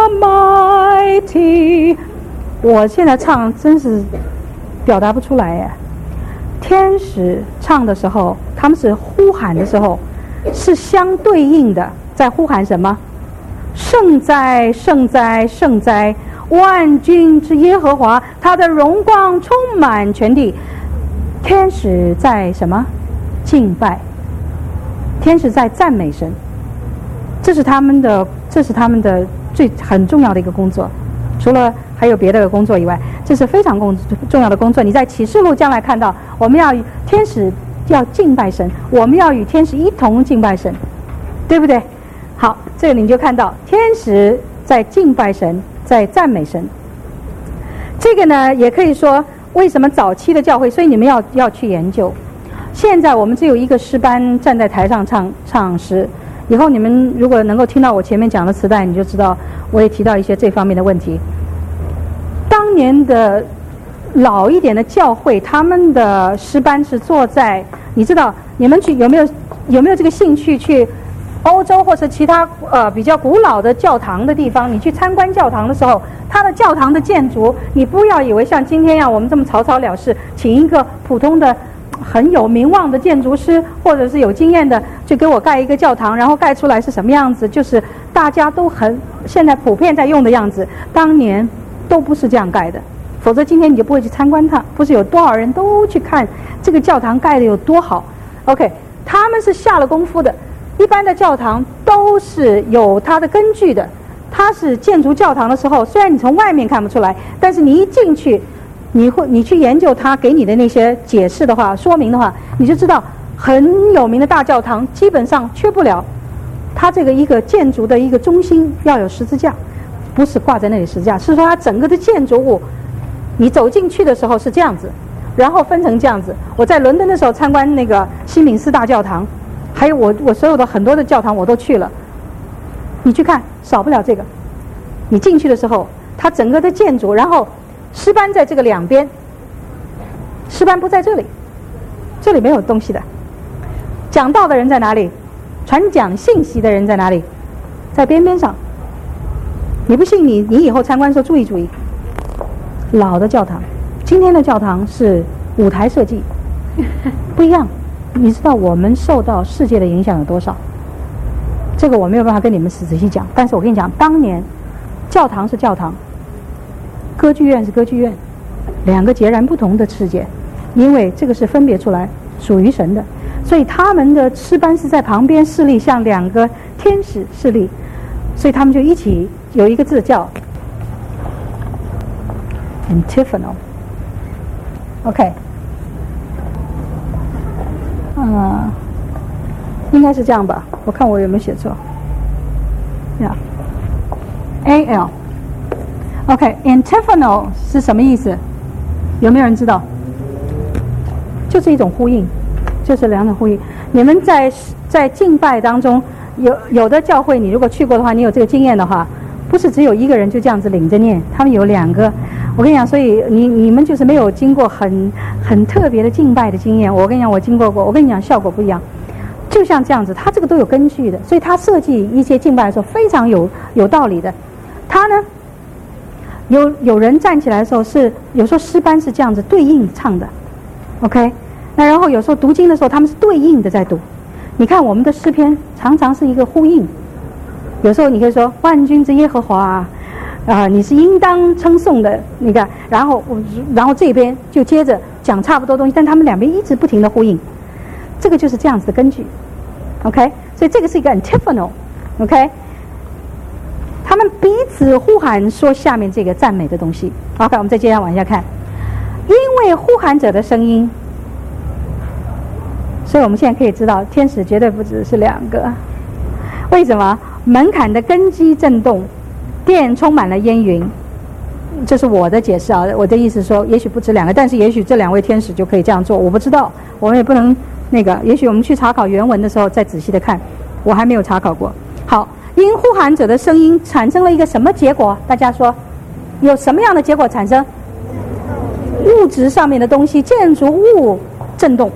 S1: Almighty。我现在唱真是表达不出来耶。天使唱的时候，他们是呼喊的时候，是相对应的，在呼喊什么？圣哉，圣哉，圣哉！万军之耶和华，他的荣光充满全地。天使在什么？敬拜。天使在赞美神。这是他们的，这是他们的最很重要的一个工作。除了还有别的工作以外，这是非常工重要的工作。你在启示录将来看到，我们要天使要敬拜神，我们要与天使一同敬拜神，对不对？好，这里你就看到天使在敬拜神，在赞美神。这个呢，也可以说为什么早期的教会，所以你们要要去研究。现在我们只有一个诗班站在台上唱唱诗，以后你们如果能够听到我前面讲的磁带，你就知道我也提到一些这方面的问题。当年的老一点的教会，他们的诗班是坐在，你知道你们去有没有有没有这个兴趣去欧洲或者其他呃比较古老的教堂的地方？你去参观教堂的时候，它的教堂的建筑，你不要以为像今天一样我们这么草草了事，请一个普通的很有名望的建筑师或者是有经验的就给我盖一个教堂，然后盖出来是什么样子，就是大家都很现在普遍在用的样子，当年都不是这样盖的，否则今天你就不会去参观它。不是有多少人都去看这个教堂盖的有多好 OK， 他们是下了功夫的。一般的教堂都是有它的根据的，它是建筑教堂的时候，虽然你从外面看不出来，但是你一进去，你会你去研究它给你的那些解释的话，说明的话，你就知道很有名的大教堂基本上缺不了它这个一个建筑的一个中心要有十字架，不是挂在那里十字架，是说它整个的建筑物你走进去的时候是这样子，然后分成这样子。我在伦敦的时候参观那个西敏寺大教堂，还有我我所有的很多的教堂我都去了，你去看少不了这个。你进去的时候，它整个的建筑，然后诗班在这个两边，诗班不在这里，这里没有东西的。讲道的人在哪里？传讲信息的人在哪里？在边边上。你不信你，你以后参观的时候注意注意。老的教堂，今天的教堂是舞台设计，不一样。你知道我们受到世界的影响有多少？这个我没有办法跟你们仔细讲，但是我跟你讲，当年教堂是教堂，歌剧院是歌剧院，两个截然不同的世界，因为这个是分别出来属于神的，所以他们的诗班是在旁边侍立，像两个天使侍立，所以他们就一起有一个字叫 antiphonal。 OK， 嗯，应该是这样吧，我看我有没有写错呀 A L OK， antiphonal 是什么意思？有没有人知道？就是一种呼应，就是两种呼应。你们在在敬拜当中，有有的教会，你如果去过的话，你有这个经验的话，不是只有一个人就这样子领着念，他们有两个。我跟你讲，所以你你们就是没有经过很很特别的敬拜的经验。我跟你讲，我经过过，我跟你讲效果不一样。就像这样子，他这个都有根据的，所以他设计一些敬拜的时候非常有有道理的。他呢，有有人站起来的时候是有时候诗班是这样子对应唱的 ，OK， 那然后有时候读经的时候他们是对应的在读。你看我们的诗篇常常是一个呼应，有时候你可以说万军之耶和华啊、呃，你是应当称颂的，你看，然后然后这边就接着讲差不多东西，但他们两边一直不停的呼应，这个就是这样子的根据 ，OK， 所以这个是一个 antiphonal，OK。他们彼此呼喊说下面这个赞美的东西。OK， 我们再接着往下看。因为呼喊者的声音，所以我们现在可以知道，天使绝对不只是两个。为什么？门槛的根基震动，殿充满了烟云。 这是我的解释啊，我的意思说，也许不止两个，但是也许这两位天使就可以这样做，我不知道，我们也不能那个，也许我们去查考原文的时候再仔细的看，我还没有查考过。好，因呼喊者的声音产生了一个什么结果？大家说，有什么样的结果产生？物质上面的东西，建筑物震动，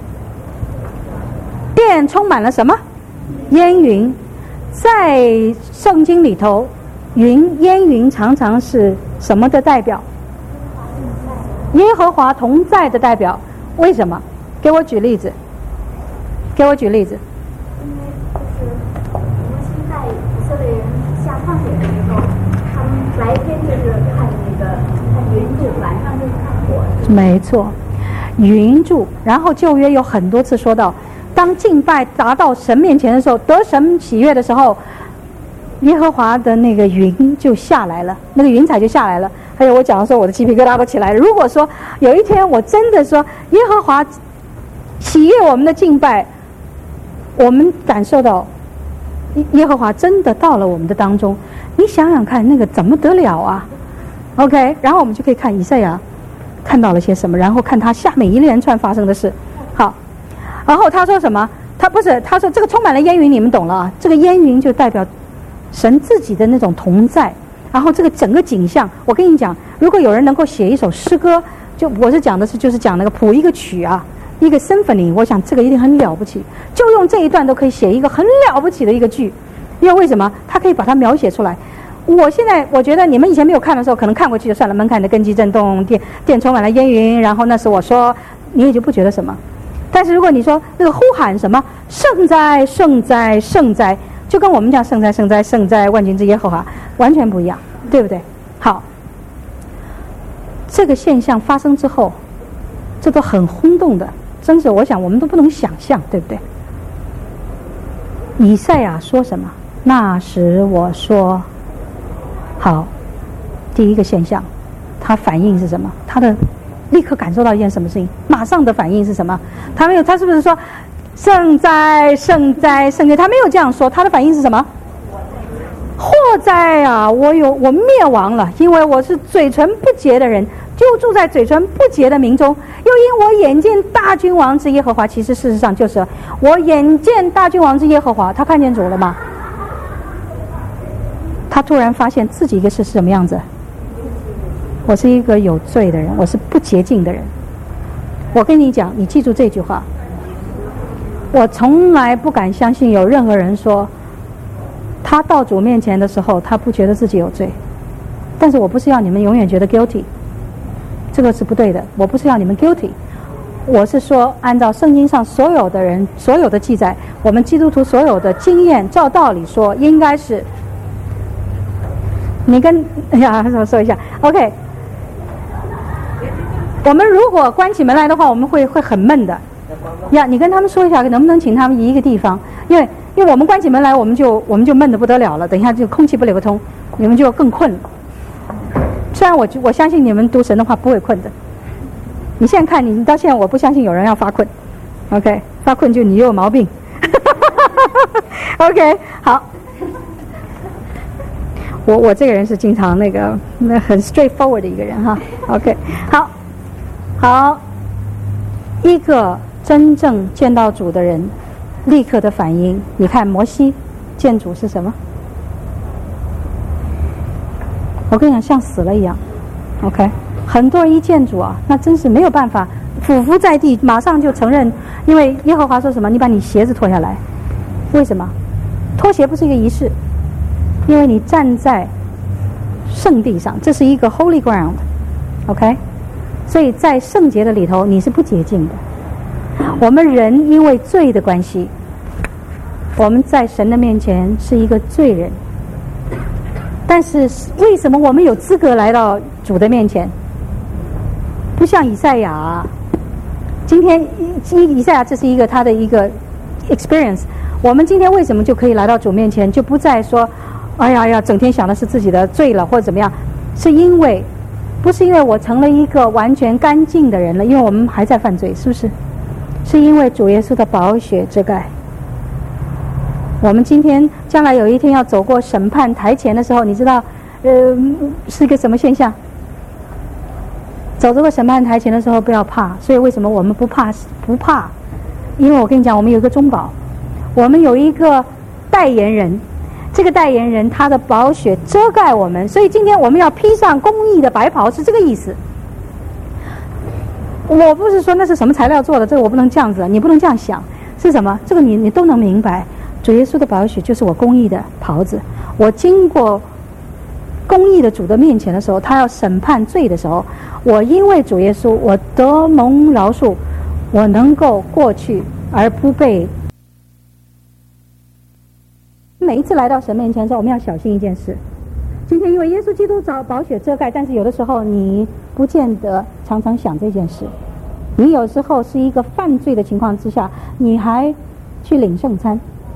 S1: 电充满了什么？烟云。在圣经里头，云烟云常常是什么的代表？耶和华同在的代表。为什么？给我举例子。给我举例子。
S3: 因为就是我们现在以色列人下旷野的时候，他们白天就是看那个看云柱，晚上就是看火。
S1: 没错，云柱。然后旧约有很多次说到，当敬拜达到神面前的时候，得神喜悦的时候，耶和华的那个云就下来了，那个云彩就下来了。还有我讲的时候，我的鸡皮疙瘩都起来了。如果说有一天我真的说耶和华喜悦我们的敬拜，我们感受到耶和华真的到了我们的当中，你想想看，那个怎么得了啊 ？OK， 然后我们就可以看以赛亚看到了些什么，然后看他下面一连串发生的事。好。然后他说什么？他不是他说这个充满了烟云，你们懂了啊？这个烟云就代表神自己的那种同在。然后这个整个景象，我跟你讲，如果有人能够写一首诗歌，就我是讲的是就是讲那个谱一个曲啊，一个 symphony， 我想这个一定很了不起。就用这一段都可以写一个很了不起的一个剧，因为为什么？他可以把它描写出来。我现在我觉得你们以前没有看的时候，可能看过去就算了，门槛的根基震动，电电充满了烟云，然后那时我说你也就不觉得什么。但是如果你说那个呼喊什么圣哉圣哉圣哉，就跟我们讲圣哉圣哉圣哉万军之耶和华完全不一样，对不对？好，这个现象发生之后，这都很轰动的，真是我想我们都不能想象，对不对？以赛亚说什么？那时我说，好，第一个现象，他反应是什么？他的立刻感受到一件什么事情，马上的反应是什么？他没有，他是不是说圣哉圣哉圣哉？他没有这样说，他的反应是什么？祸哉啊！我有我灭亡了，因为我是嘴唇不洁的人，就住在嘴唇不洁的民中。又因我眼见大君王之耶和华，其实事实上就是我眼见大君王之耶和华。他看见主了吗？他突然发现自己一个是什么样子？我是一个有罪的人，我是不洁净的人。我跟你讲，你记住这句话。我从来不敢相信有任何人说他到主面前的时候他不觉得自己有罪，但是我不是要你们永远觉得 guilty， 这个是不对的。我不是要你们 guilty， 我是说按照圣经上所有的人所有的记载，我们基督徒所有的经验，照道理说应该是你跟哎呀我说一下 OK， 我们如果关起门来的话，我们会会很闷的呀。你跟他们说一下，能不能请他们移一个地方？因为因为我们关起门来，我们就我们就闷得不得了了。等一下就空气不流通，你们就更困了。虽然我我相信你们读神的话不会困的。你现在看，你到现在我不相信有人要发困 ，OK， 发困就你又有毛病。OK， 好。我我这个人是经常那个那很 straightforward 的一个人哈。OK， 好，好，一个真正见到主的人，立刻的反应，你看摩西见主是什么？我跟你讲，像死了一样。OK， 很多人一见主啊，那真是没有办法，俯伏在地，马上就承认，因为耶和华说什么？你把你鞋子脱下来。为什么？脱鞋不是一个仪式。因为你站在圣地上，这是一个 holy ground， OK， 所以在圣洁的里头你是不洁净的。我们人因为罪的关系，我们在神的面前是一个罪人。但是为什么我们有资格来到主的面前？不像以赛亚，今天以以赛亚这是一个他的一个 experience。我们今天为什么就可以来到主面前，就不再说哎呀呀，整天想的是自己的罪了或者怎么样？是因为不是因为我成了一个完全干净的人了，因为我们还在犯罪，是不是？是因为主耶稣的宝血遮盖。我们今天将来有一天要走过审判台前的时候，你知道呃是一个什么现象？ 走这个审判台前的时候不要怕。所以为什么我们不怕？不怕，因为我跟你讲，我们有一个中保，我们有一个代言人。这个代言人他的宝血遮盖我们，所以今天我们要披上公义的白袍，是这个意思。我不是说那是什么材料做的，这个我不能这样子，你不能这样想。是什么？这个你你都能明白。主耶稣的宝血就是我公义的袍子。我经过公义的主的面前的时候，他要审判罪的时候，我因为主耶稣，我得蒙饶恕，我能够过去而不被。每一次来到神面前的时候，我们要小心一件事。今天因为耶稣基督找宝血遮盖，但是有的时候你不见得常常想这件事。你有时候是一个犯罪的情况之下，你还去领圣餐。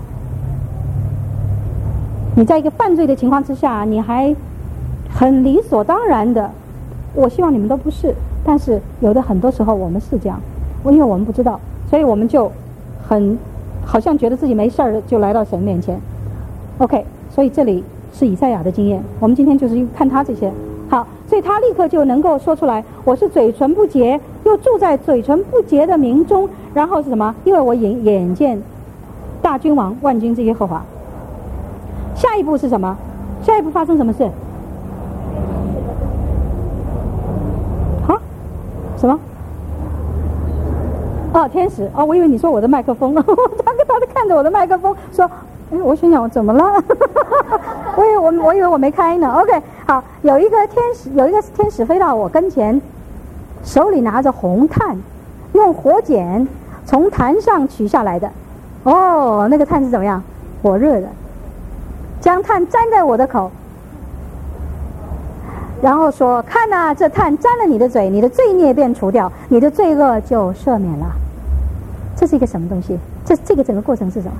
S1: 你在一个犯罪的情况之下，你还很理所当然的，我希望你们都不是，但是有的很多时候我们是这样，因为我们不知道，所以我们就很好像觉得自己没事儿，就来到神面前。OK， 所以这里是以赛亚的经验，我们今天就是看他这些。好，所以他立刻就能够说出来，我是嘴唇不洁，又住在嘴唇不洁的民中。然后是什么？因为我眼眼见大君王万军之耶和华。下一步是什么？下一步发生什么事？好，什么？哦，天使哦，我以为你说我的麦克风，他他在看着我的麦克风说。哎，我心想我怎么了？我以为我我以为我没开呢。OK， 好，有一个天使，有一个天使飞到我跟前，手里拿着红炭，用火剪从坛上取下来的。哦，那个炭是怎么样？火热的，将炭沾在我的口，然后说：“看呐、啊，这炭沾了你的嘴，你的罪孽便除掉，你的罪恶就赦免了。”这是一个什么东西？这这个整个过程是什么？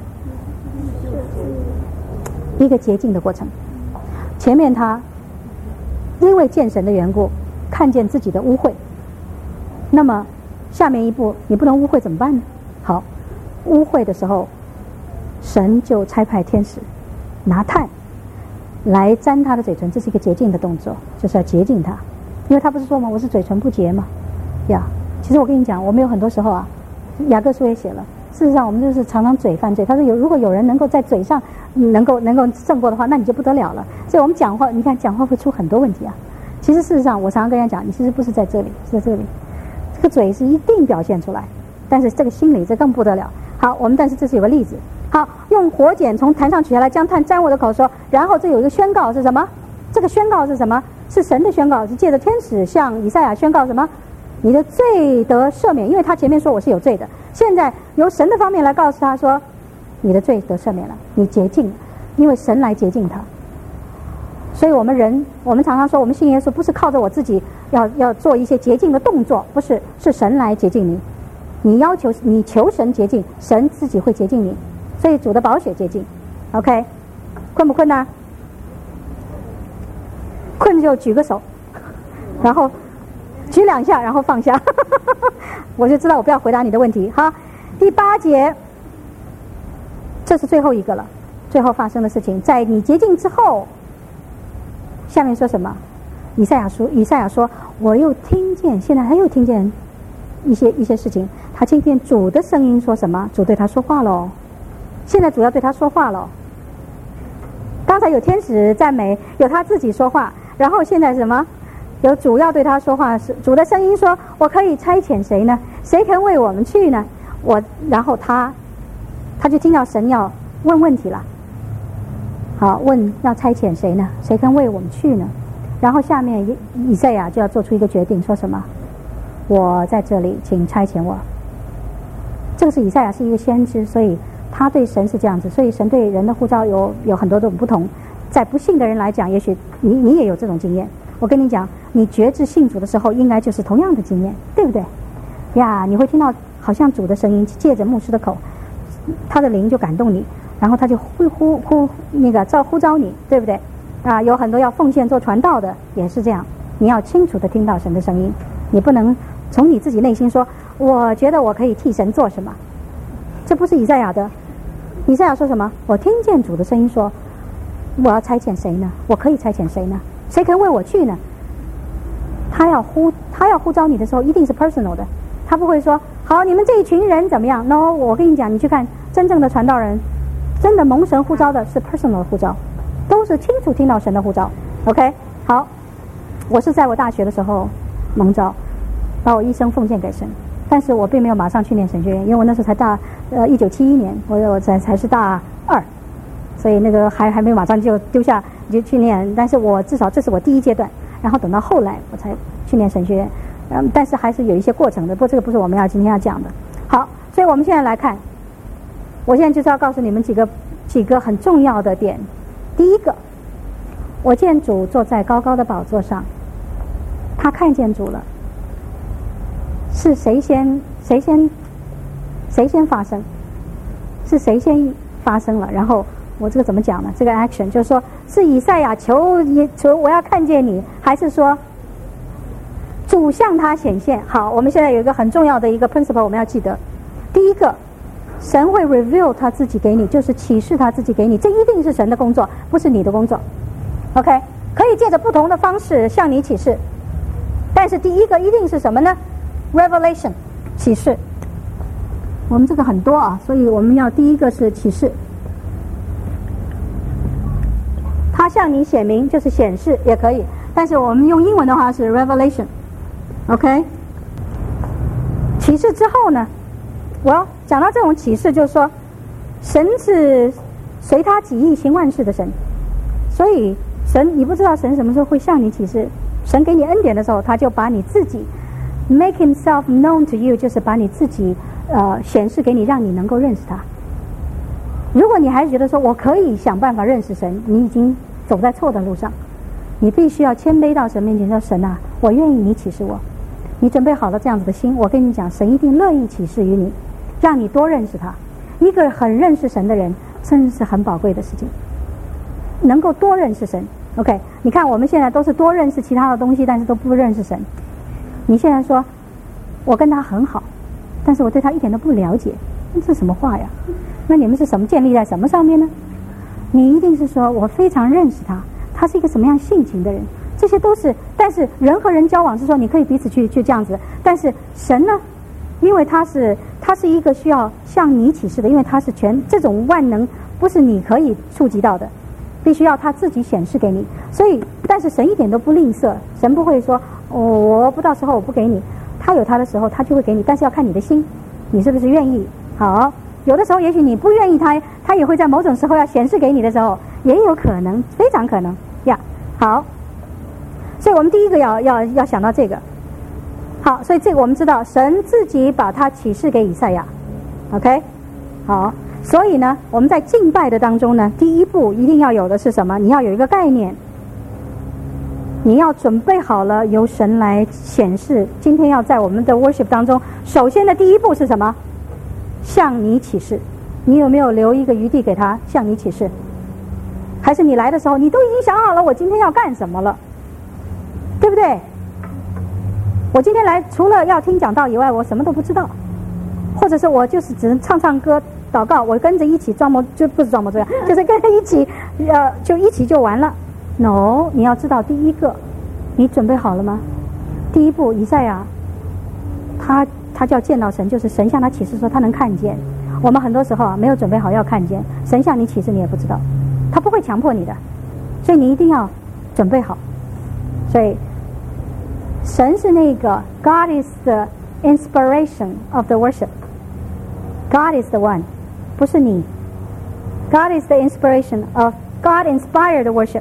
S1: 一个洁净的过程。前面他因为见神的缘故，看见自己的污秽，那么下面一步你不能污秽怎么办呢？好，污秽的时候，神就差派天使拿炭来沾他的嘴唇，这是一个洁净的动作，就是要洁净他。因为他不是说吗？我是嘴唇不洁嘛，呀。其实我跟你讲，我们有很多时候啊，雅各书也写了。事实上，我们就是常常嘴犯罪。他说有，如果有人能够在嘴上能够能够胜过的话，那你就不得了了。所以我们讲话，你看讲话会出很多问题啊。其实事实上，我常常跟人家讲，你其实不是在这里，是在这里。这个嘴是一定表现出来，但是这个心里这更不得了。好，我们但是这是有个例子。好，用火剪从坛上取下来，将炭沾我的口说，然后这有一个宣告是什么？这个宣告是什么？是神的宣告，是借着天使向以赛亚宣告什么？你的罪得赦免，因为他前面说我是有罪的，现在由神的方面来告诉他说，你的罪得赦免了，你洁净了，因为神来洁净他。所以我们人，我们常常说我们信耶稣不是靠着我自己要要做一些洁净的动作，不是，是神来洁净你。你要求你求神洁净，神自己会洁净你。所以主的宝血洁净。 OK， 困不困呢？困就举个手，然后举两下，然后放下我就知道我不要回答你的问题。好，第八节，这是最后一个了，最后发生的事情，在你洁净之后，下面说什么？以赛亚说，以赛亚说，我又听见，现在他又听见一些一些事情，他听见主的声音说什么？主对他说话喽，现在主要对他说话喽。刚才有天使赞美，有他自己说话，然后现在什么？有主要对他说话，是主的声音说，我可以差遣谁呢？谁肯为我们去呢？我，然后他他就听到神要问问题了。好，问要差遣谁呢？谁肯为我们去呢？然后下面以以赛亚就要做出一个决定，说什么？我在这里，请差遣我。这个是以赛亚是一个先知，所以他对神是这样子，所以神对人的呼召有有很多种不同。在不信的人来讲，也许你你也有这种经验。我跟你讲，你觉知信主的时候，应该就是同样的经验，对不对？呀，你会听到好像主的声音，借着牧师的口，他的灵就感动你，然后他就会呼呼那个召呼召你，对不对？啊，有很多要奉献做传道的也是这样，你要清楚的听到神的声音，你不能从你自己内心说，我觉得我可以替神做什么，这不是以赛亚的。以赛亚说什么？我听见主的声音说，我要差遣谁呢？我可以差遣谁呢？谁肯为我去呢？
S8: 他要呼他要呼召你的时候，一定是 personal 的，他不会说好你们这一群人怎么样。no， 我跟你讲，你去看真正的传道人，真的蒙神呼召的是 personal 的呼召，都是清楚听到神的呼召。OK， 好，我是在我大学的时候蒙召，把我一生奉献给神，但是我并没有马上去念神学院，因为我那时候才大呃一九七一年，我我才才是大二，所以那个还还没马上就丢下就去念，但是我至少这是我第一阶段，然后等到后来我才去念神学院，嗯，但是还是有一些过程的，不过这个不是我们要今天要讲的。好，所以我们现在来看，我现在就是要告诉你们几个几个很重要的点。第一个，我见主坐在高高的宝座上，他看见主了，是谁先谁先谁先发生？是谁先发生了？然后我这个怎么讲呢？这个 action 就是说，是以赛亚求求我要看见你，还是说主向他显现？好，我们现在有一个很重要的一个 principle 我们要记得。第一个，神会 reveal 他自己给你，就是启示他自己给你，这一定是神的工作，不是你的工作。OK， 可以借着不同的方式向你启示，但是第一个一定是什么呢？ Revelation， 启示。我们这个很多啊，所以我们要第一个是启示。他向你显明就是显示也可以，但是我们用英文的话是 revelation。OK， 启示之后呢，我要讲到这种启示，就是说神是随他己意行万事的神，所以神你不知道神什么时候会向你启示，神给你恩典的时候，他就把你自己 make himself known to you， 就是把你自己呃显示给你，让你能够认识他。如果你还是觉得说我可以想办法认识神，你已经走在错的路上。你必须要谦卑到神面前说，神啊，我愿意你启示我，你准备好了这样子的心，我跟你讲，神一定乐意启示于你，让你多认识他。一个很认识神的人真是很宝贵的事情，能够多认识神。 OK， 你看我们现在都是多认识其他的东西，但是都不认识神。你现在说我跟他很好，但是我对他一点都不了解，这是什么话呀？那你们是什么建立在什么上面呢？你一定是说我非常认识他，他是一个什么样性情的人，这些都是。但是人和人交往是说你可以彼此去去这样子，但是神呢，因为他是他是一个需要向你启示的，因为他是全这种万能不是你可以触及到的，必须要他自己显示给你。所以但是神一点都不吝啬，神不会说哦我不到时候我不给你，他有他的时候他就会给你，但是要看你的心，你是不是愿意。好，有的时候也许你不愿意他，他也会在某种时候要显示给你的时候，也有可能，非常可能呀。好，所以我们第一个要要要想到这个。好，所以这个我们知道神自己把它启示给以赛亚 OK。 好，所以呢我们在敬拜的当中呢，第一步一定要有的是什么？你要有一个概念，你要准备好了由神来显示。今天要在我们的 worship 当中，首先的第一步是什么？向你启示。你有没有留一个余地给他向你启示？还是你来的时候你都已经想好了我今天要干什么了，对不对？我今天来除了要听讲道以外，我什么都不知道，或者是我就是只能唱唱歌祷告，我跟着一起装模就不是装模作样，就是跟着一起呃就一起就完了。 No， 你要知道第一个你准备好了吗？第一步，以赛亚他他就要见到神，就是神向他启示说他能看见。我们很多时候啊没有准备好要看见，神向你启示你也不知道，他不会强迫你的，所以你一定要准备好。所以神是那个 God is the inspiration of the worship， God is the one， 不是你。 God is the inspiration of God inspired worship。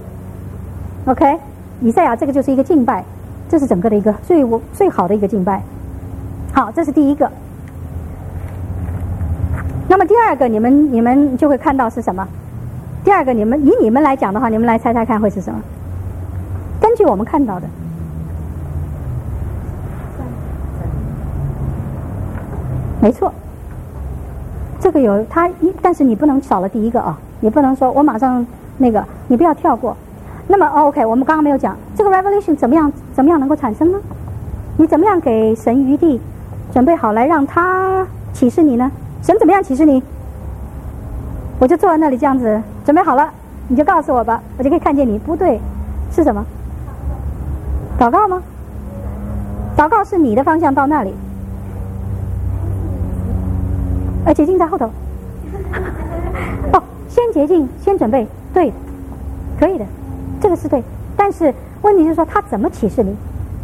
S8: OK， 以赛亚这个就是一个敬拜，这是整个的一个最最好的一个敬拜。好，这是第一个。那么第二个，你们你们就会看到是什么？第二个，你们以你们来讲的话，你们来猜猜看会是什么？根据我们看到的，没错，这个有它一，但是你不能少了第一个啊，你不能说我马上那个，你不要跳过。那么、哦、OK， 我们刚刚没有讲这个 revelation 怎么样怎么样能够产生呢？你怎么样给神余地，准备好来让他启示你呢？神怎么样启示你？我就坐在那里这样子准备好了，你就告诉我吧，我就可以看见你。不对，是什么？祷告吗？ 祷告是你的方向到那里，而洁净在后头。哦，先洁净，先准备，对，可以的，这个是对。但是问题是说，他怎么启示你？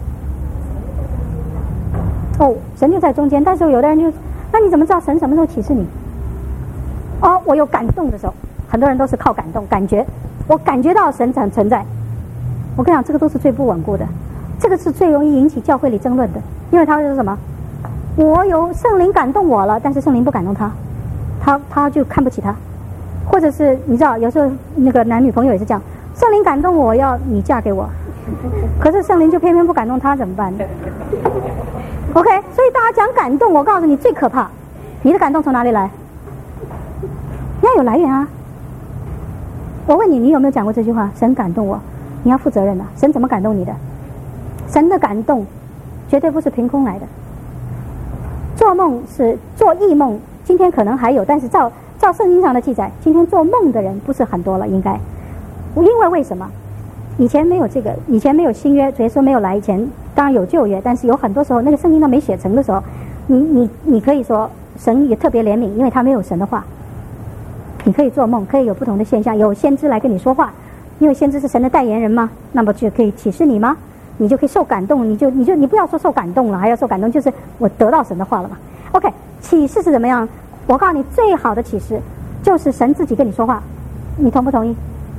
S8: 哦，神就在中间，但是有的人就，那你怎么知道神什么时候启示你？哦，我有感动的时候，很多人都是靠感动、感觉，我感觉到神存存在。我跟你讲，这个都是最不稳固的，这个是最容易引起教会里争论的，因为他会说什么？我有圣灵感动我了，但是圣灵不感动他，他他就看不起他，或者是你知道，有时候那个男女朋友也是这样，圣灵感动我要你嫁给我，可是圣灵就偏偏不感动他，怎么办呢？OK， 所以大家讲感动，我告诉你最可怕，你的感动从哪里来？你要有来源啊！我问你，你有没有讲过这句话？神感动我，你要负责任的。神怎么感动你的？神的感动绝对不是凭空来的。做梦是做异梦，今天可能还有，但是照照圣经上的记载，今天做梦的人不是很多了，应该。因为为什么？以前没有这个，以前没有新约，主耶稣没有来以前，当然有旧约，但是有很多时候那个圣经都没写成的时候，你你你可以说神也特别怜悯，因为他没有神的话，你可以做梦，可以有不同的现象，有先知来跟你说话，因为先知是神的代言人嘛，那么就可以启示你吗？你就可以受感动，你就你就你不要说受感动了，还要受感动，就是我得到神的话了嘛。OK， 启示是怎么样？我告诉你，最好的启示就是神自己跟你说话，你同不同意？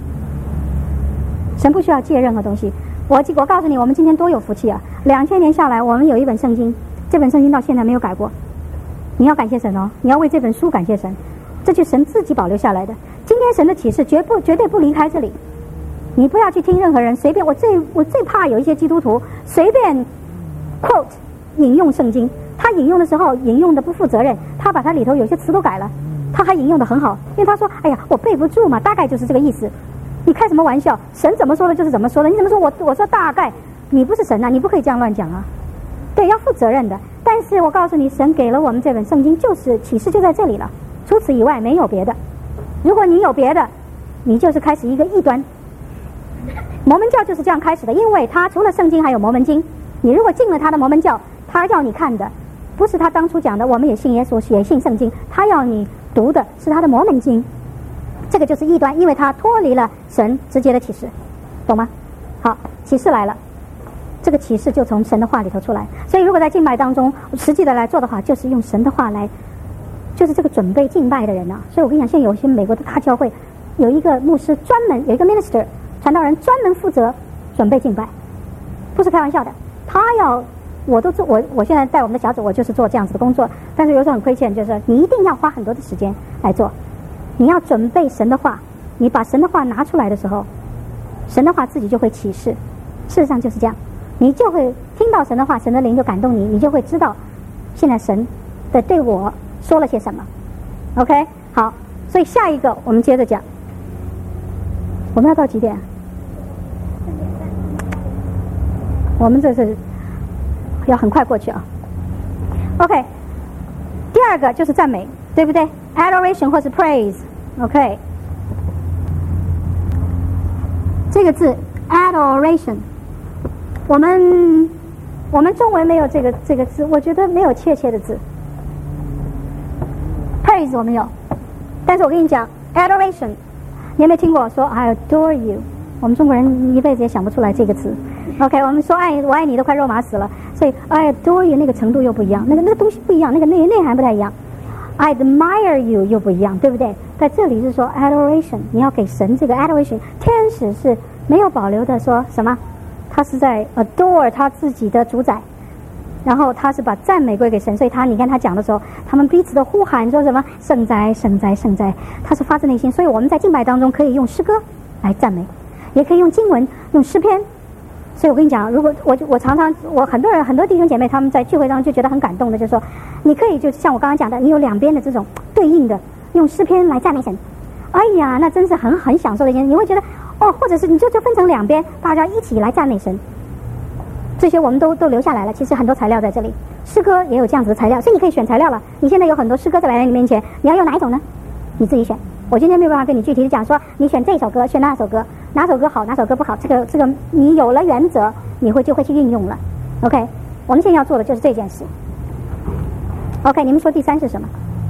S8: 神不需要借任何东西。我我告诉你，我们今天多有福气啊！两千年下来，我们有一本圣经，这本圣经到现在没有改过。你要感谢神哦，你要为这本书感谢神，这就是神自己保留下来的。今天神的启示绝不绝对不离开这里，你不要去听任何人随便。我最我最怕有一些基督徒随便 quote 引用圣经，他引用的时候引用的不负责任，他把他里头有些词都改了，他还引用的很好，因为他说：“哎呀，我背不住嘛，大概就是这个意思。”你开什么玩笑？神怎么说的就是怎么说的，你怎么说我我说大概？你不是神啊，你不可以这样乱讲啊！对，要负责任的。但是我告诉你，神给了我们这本圣经，就是启示就在这里了，除此以外没有别的。如果你有别的，你就是开始一个异端。摩门教就是这样开始的，因为他除了圣经还有摩门经。你如果进了他的摩门教，他要你看的不是他当初讲的我们也信耶稣也信圣经，他要你读的是他的摩门经。这个就是异端，因为他脱离了神直接的启示，懂吗？好，启示来了，这个启示就从神的话里头出来。所以如果在敬拜当中实际的来做的话，就是用神的话来，就是这个准备敬拜的人啊。所以我跟你讲，现在有些美国的大教会有一个牧师专门有一个 minister 传道人专门负责准备敬拜，不是开玩笑的。他要我都做我我现在在我们的小组，我就是做这样子的工作，但是有时候很亏欠，就是你一定要花很多的时间来做。你要准备神的话，你把神的话拿出来的时候，神的话自己就会启示。事实上就是这样，你就会听到神的话，神的灵就感动你，你就会知道现在神的对我说了些什么。 OK， 好，所以下一个我们接着讲，我们要到几点？我们这是要很快过去啊。 OK， 第二个就是赞美，对不对？ Adoration 或是 praise，OK， 这个字 Adoration， 我们我们中文没有这个这个字，我觉得没有确切的字。Praise 我们有，但是我跟你讲 Adoration， 你有没有听过说 I adore you？ 我们中国人一辈子也想不出来这个词。OK， 我们说爱我爱你都快肉麻死了，所以 I adore you 那个程度又不一样，那个那个东西不一样，那个内内涵不太一样。I admire you 又不一样，对不对？在这里是说 adoration， 你要给神这个 adoration。天使是没有保留的说什么？他是在 adore 他自己的主宰，然后他是把赞美归给神，所以他你看他讲的时候，他们彼此的呼喊说什么？圣哉，圣哉，圣哉！他是发自内心。所以我们在敬拜当中可以用诗歌来赞美，也可以用经文，用诗篇。所以我跟你讲，如果我我常常我很多人很多弟兄姐妹他们在聚会当中就觉得很感动的，就是说你可以就像我刚刚讲的，你有两边的这种对应的，用诗篇来赞美神。哎呀，那真是很很享受的一件事。你会觉得哦，或者是你就就分成两边，大家一起来赞美神。这些我们都都留下来了，其实很多材料在这里，诗歌也有这样子的材料，所以你可以选材料了。你现在有很多诗歌在摆在你面前，你要用哪一种呢？你自己选。我今天没有办法跟你具体的讲说你选这首歌选那首歌，哪首歌好哪首歌不好，这个这个你有了原则你会就会去运用了。 OK， 我们现在要做的就是这件事。OK， 你们说第三是什么？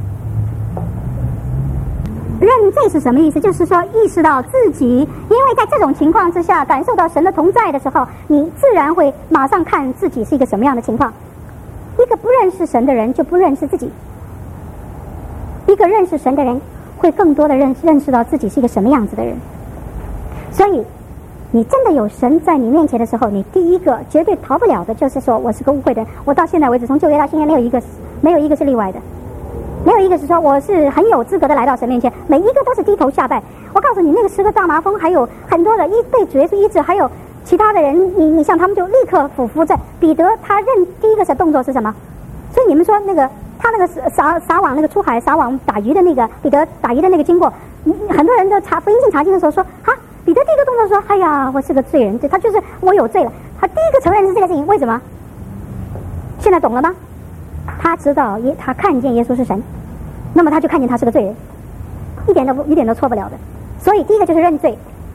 S8: 认罪是什么意思？就是说意识到自己，因为在这种情况之下感受到神的同在的时候，你自然会马上看自己是一个什么样的情况。一个不认识神的人就不认识自己，一个认识神的人会更多的认认识到自己是一个什么样子的人。所以你真的有神在你面前的时候，你第一个绝对逃不了的就是说，我是个污秽的人。我到现在为止，从旧约到新约，没有一个没有一个是例外的，没有一个是说我是很有资格的来到神面前，每一个都是低头下拜。我告诉你，那个十个大麻风，还有很多的一被主耶稣医治，还有其他的人，你你像他们就立刻俯伏在。彼得他认第一个是动作是什么？所以你们说那个他那个撒撒网那个出海撒网打鱼的那个彼得打鱼的那个经过，很多人都查福音性查经的时候说，哈，彼得第一个动作说，哎呀，我是个罪人，对，他就是我有罪了。他第一个承认是这个事情，为什么？现在懂了吗？他知道耶，他看见耶稣是神，那么他就看见他是个罪人，一点都不一点都错不了的。所以第一个就是认罪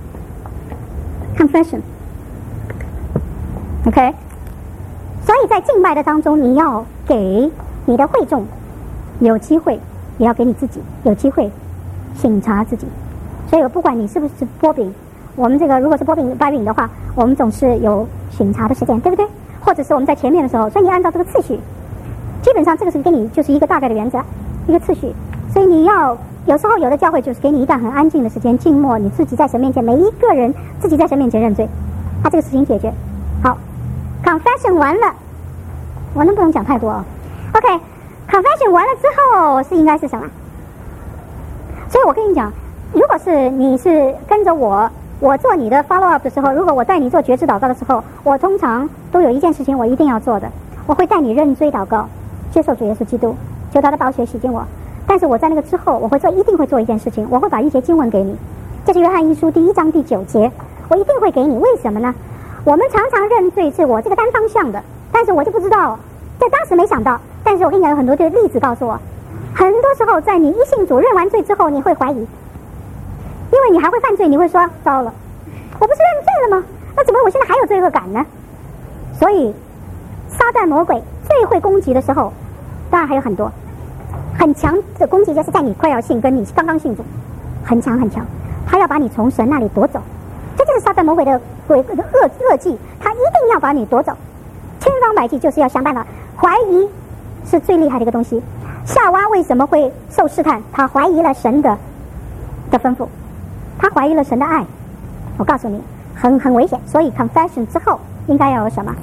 S8: ，confession。OK， 所以在敬拜的当中，你要给你的会众有机会，也要给你自己有机会省察自己。所以不管你是不是波饼，我们这个如果是波饼掰饼的话，我们总是有省察的时间，对不对？或者是我们在前面的时候，所以你按照这个次序，基本上这个是给你就是一个大概的原则，一个次序。所以你要有时候有的教会就是给你一段很安静的时间，静默，你自己在神面前，每一个人自己在神面前认罪，把这个事情解决。好 ，confession 完了，我能不能讲太多啊 ？OK，confession 完了之后是应该是什么？所以我跟你讲，如果是你是跟着我，我做你的 follow up 的时候，如果我带你做觉知祷告的时候，我通常都有一件事情我一定要做的，我会带你认罪祷告，接受主耶稣基督，求他的宝血洗净我。但是我在那个之后，我会做，一定会做一件事情，我会把一节经文给你，这是约翰一书第一章第九节，我一定会给你。为什么呢？我们常常认罪是我这个单方向的，但是我就不知道，在当时没想到。但是我跟你讲，有很多的例子告诉我，很多时候在你一信主认完罪之后，你会怀疑，因为你还会犯罪，你会说糟了，我不是认罪了吗？那怎么我现在还有罪恶感呢？所以撒旦魔鬼最会攻击的时候，当然还有很多很强的攻击，就是在你快要信跟你刚刚信主，很强很强，他要把你从神那里夺走，这就是撒旦魔鬼的鬼的恶恶计，他一定要把你夺走，千方百计就是要想办法。怀疑是最厉害的一个东西。夏娃为什么会受试探？他怀疑了神的的吩咐，他怀疑了神的爱。我告诉你，很很危险。所以 confession 之后应该要有什么？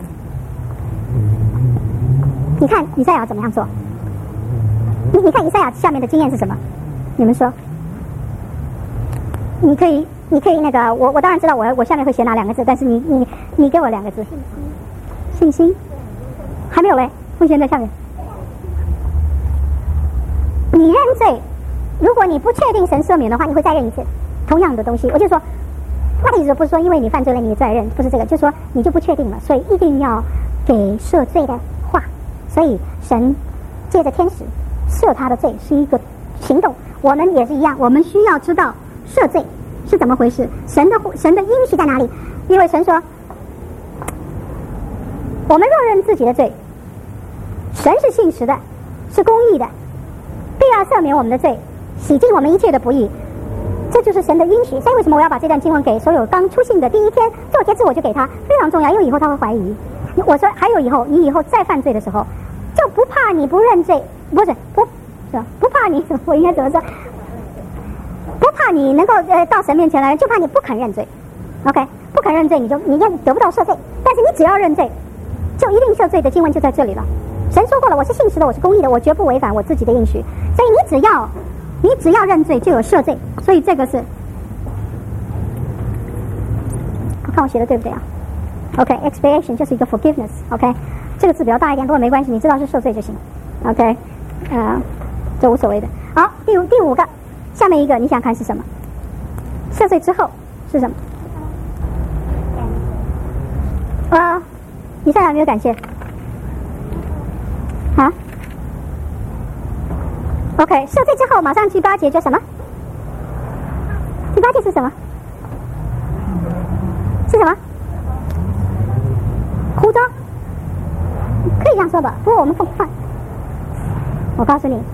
S8: 你看以赛亚怎么样做？你你看以赛亚下面的经验是什么？你们说？你可以你可以那个我我当然知道我我下面会写哪两个字，但是你你你给我两个字。信心。还没有嘞，奉献在下面。你认罪，如果你不确定神赦免的话，你会再认一次同样的东西。我就说，那个意思不是说因为你犯罪了你再认，不是这个，就是说你就不确定了，所以一定要给赦罪的话。所以神借着天使赦他的罪是一个行动，我们也是一样，我们需要知道赦罪是怎么回事，神的神的应许在哪里？因为神说，我们若认自己的罪，神是信实的，是公义的，必要赦免我们的罪，洗净我们一切的不义。这就是神的应许。所以为什么我要把这段经文给所有刚出信的第一天做节制，我就给他，非常重要，因为以后他会怀疑。我说还有以后，你以后再犯罪的时候，就不怕你不认罪，不是不是不怕你，我应该怎么说？不怕你能够呃到神面前来，就怕你不肯认罪。OK， 不肯认罪，你就你也得不到赦罪。但是你只要认罪，就一定赦罪的经文就在这里了。神说过了，我是信实的，我是公义的，我绝不违反我自己的应许。所以你只要你只要认罪，就有赦罪。所以这个是，我看我写的对不对啊 ？OK，expiation 就是一个 forgiveness。OK， 这个字比较大一点，不过没关系，你知道是赦罪就行。OK， 呃，这无所谓的。好，第五第五个，下面一个你想看是什么？赦罪之后是什么？啊，以赛亚有没有感谢？啊 ？OK， 赦罪之后马上第八节叫什么？第八节是什么？是什么？呼召可以这样说吧。不过我们放放，我告诉你，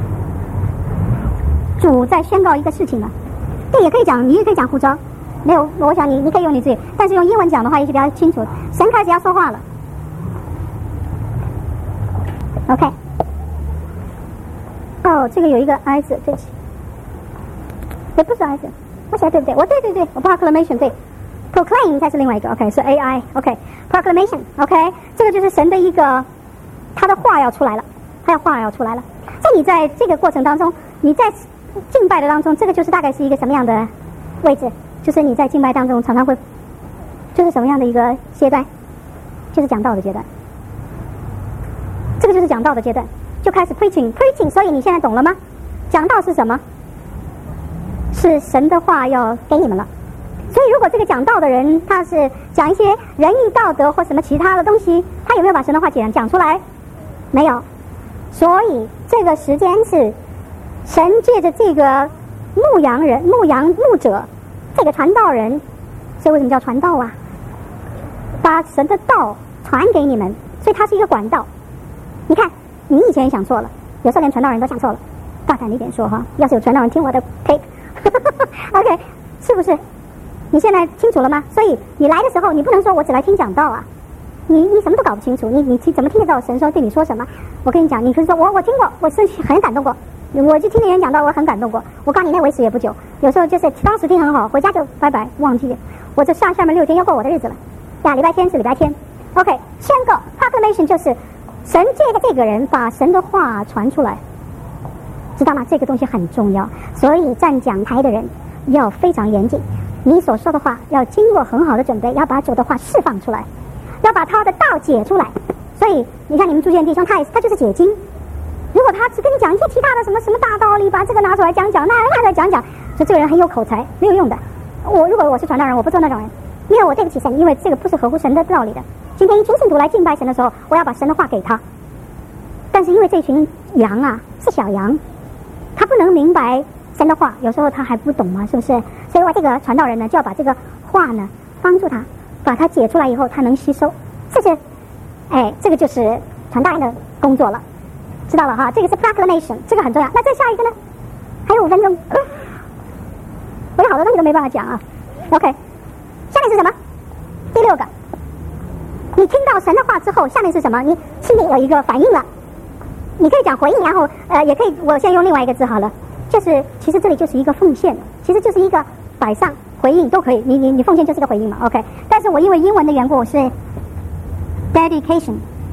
S8: 主在宣告一个事情了。对，也可以讲，你也可以讲呼召。没有，我想你你可以用你自己，但是用英文讲的话也许比较清楚。神开始要说话了。OK。哦，这个有一个 I 字，对不起。也不是 I 字，我写对不对？我对对对，我 proclamation 对 ，proclaim 才是另外一个 ，OK 是 A I，OK，proclamation， OK， 这个就是神的一个他的话要出来了，他的话要出来了。所以你在这个过程当中，你在敬拜的当中，这个就是大概是一个什么样的位置？就是你在敬拜当中常常会，就是什么样的一个阶段？就是讲道的阶段。这个就是讲道的阶段，就开始 preaching preaching。所以你现在懂了吗？讲道是什么？是神的话要给你们了。所以如果这个讲道的人他是讲一些仁义道德或什么其他的东西，他有没有把神的话讲讲出来？没有。所以这个时间是神借着这个牧羊人、牧羊牧者，这个传道人，所以为什么叫传道啊？把神的道传给你们，所以它是一个管道。你看，你以前也想错了，有时候连传道人都想错了。大胆一点说哈，要是有传道人听我的 tape， OK， 是不是？你现在清楚了吗？所以你来的时候，你不能说我只来听讲道啊，你你什么都搞不清楚，你你怎么听得到神说对你说什么？我跟你讲，你可以说我我听过，我是很感动过，我就听别人讲道，我很感动过。我告诉你，那为时也不久，有时候就是当时听很好，回家就拜拜忘记了。我这下下面六天要过我的日子了，呀，礼拜天是礼拜天 ，OK， 宣告 proclamation 就是神借着这个人把神的话传出来，知道吗？这个东西很重要，所以站讲台的人要非常严谨。你所说的话要经过很好的准备，要把主的话释放出来，要把他的道解出来。所以你看你们朱建弟兄，他也他就是解经。如果他只跟你讲一些其他的什么什么大道理，把这个拿出来讲讲，那那再讲讲，说这个人很有口才，没有用的。我如果我是传道人，我不做那种人，因为我对不起神，因为这个不是合乎神的道理的。今天一群信徒来敬拜神的时候，我要把神的话给他，但是因为这群羊啊是小羊，他不能明白神的话，有时候他还不懂嘛，是不是？所以我这个传道人呢，就要把这个话呢帮助他，把它解出来以后，他能吸收。这是，哎，这个就是传道人的工作了，知道了哈？这个是 proclamation， 这个很重要。那再下一个呢？还有五分钟，呃、我有好多东西都没办法讲啊。OK， 下面是什么？第六个，你听到神的话之后，下面是什么？你心里有一个反应了。你可以讲回应，然后呃，也可以，我先用另外一个字好了，就是其实这里就是一个奉献，其实就是一个摆上回应都可以，你你你奉献就是一个回应嘛 ，OK。但是我因为英文的缘故是 dedication，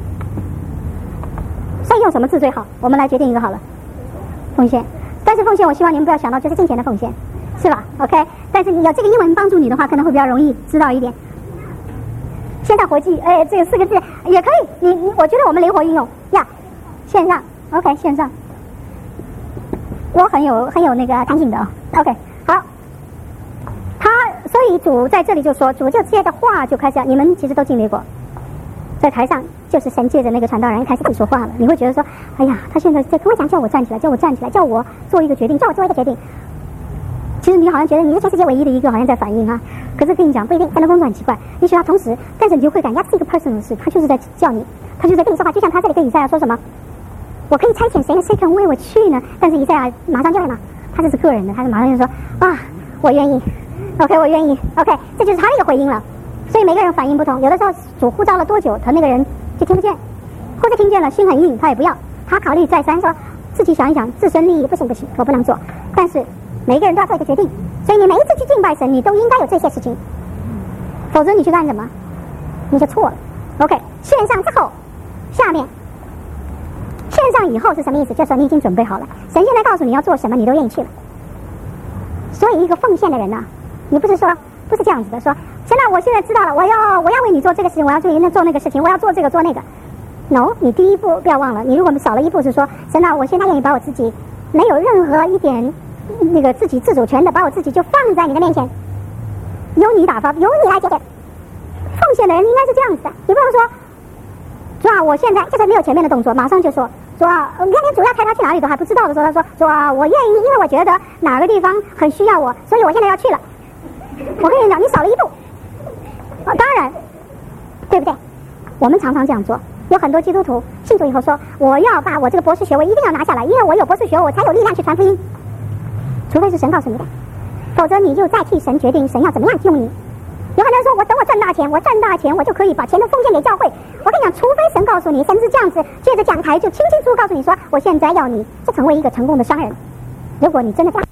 S8: 所以用什么字最好？我们来决定一个好了，奉献。但是奉献，我希望你们不要想到就是金钱的奉献，是吧 ？OK。但是你有这个英文帮助你的话，可能会比较容易知道一点。线上活计，哎，这个四个字也可以，你你，我觉得我们灵活运用呀。线上 ，OK， 线上，我很有很有那个弹性的啊 ，OK， 好，他所以主在这里就说，主就借着话就开始，你们其实都经历过，在台上就是神借着那个传道人开始自己说话了，你会觉得说，哎呀，他现在在跟我讲，叫我站起来，叫我站起来，叫我做一个决定，叫我做一个决定。其实你好像觉得你是全世界唯一的一个好像在反应啊，可是跟你讲不一定，神的工作很奇怪，也许他同时，但是你就会感觉是一个 person 的事，他就是在叫你，他就是在跟你说话，就像他这里跟以赛亚说什么。我可以差遣谁呢？谁肯为我去呢？但是以赛亚马上就来嘛，他这是个人的，他是马上就说啊，我愿意 ，OK， 我愿意 ，OK， 这就是他的一个回应了。所以每个人反应不同，有的时候主呼召了多久，他那个人就听不见，或者听见了心很硬，他也不要，他考虑再三说自己想一想，自身利益不行不行，我不能做。但是每个人都要做一个决定，所以你每一次去敬拜神，你都应该有这些事情，否则你去干什么，你就错了。OK， 线上之后，下面。线上以后是什么意思？就是说你已经准备好了，神现在告诉你要做什么，你都愿意去了。所以一个奉献的人呢、啊，你不是说不是这样子的，说神啊，我现在知道了，我要我要为你做这个事情，我要为你做那个事情，我要做这个做那个。No， 你第一步不要忘了，你如果少了一步是说神啊，我现在愿意把我自己没有任何一点那个自己自主权的，把我自己就放在你的面前，由你打发，由你来决定。奉献的人应该是这样子的，你不能说主啊，我现在就是没有前面的动作，马上就说。说啊，你看连主要开他去哪里都还不知道的时候，他说说啊，我愿意，因为我觉得哪个地方很需要我，所以我现在要去了。我跟你讲，你少了一步。啊，当然，对不对？我们常常这样做，
S9: 有很多基督徒信主以后说，我要把我这个博士学位一定要拿下来，因为我有博士学位，我才有力量去传福音。除非是神告诉你的，否则你就再替神决定神要怎么样用你。有很多人说，我等我赚大钱，我赚大钱，我就可以把钱都奉献给教会。我跟你讲，除非神告诉你，神是这样子借着讲台就清清楚楚告诉你说，我现在要你这成为一个成功的商人。如果你真的这样。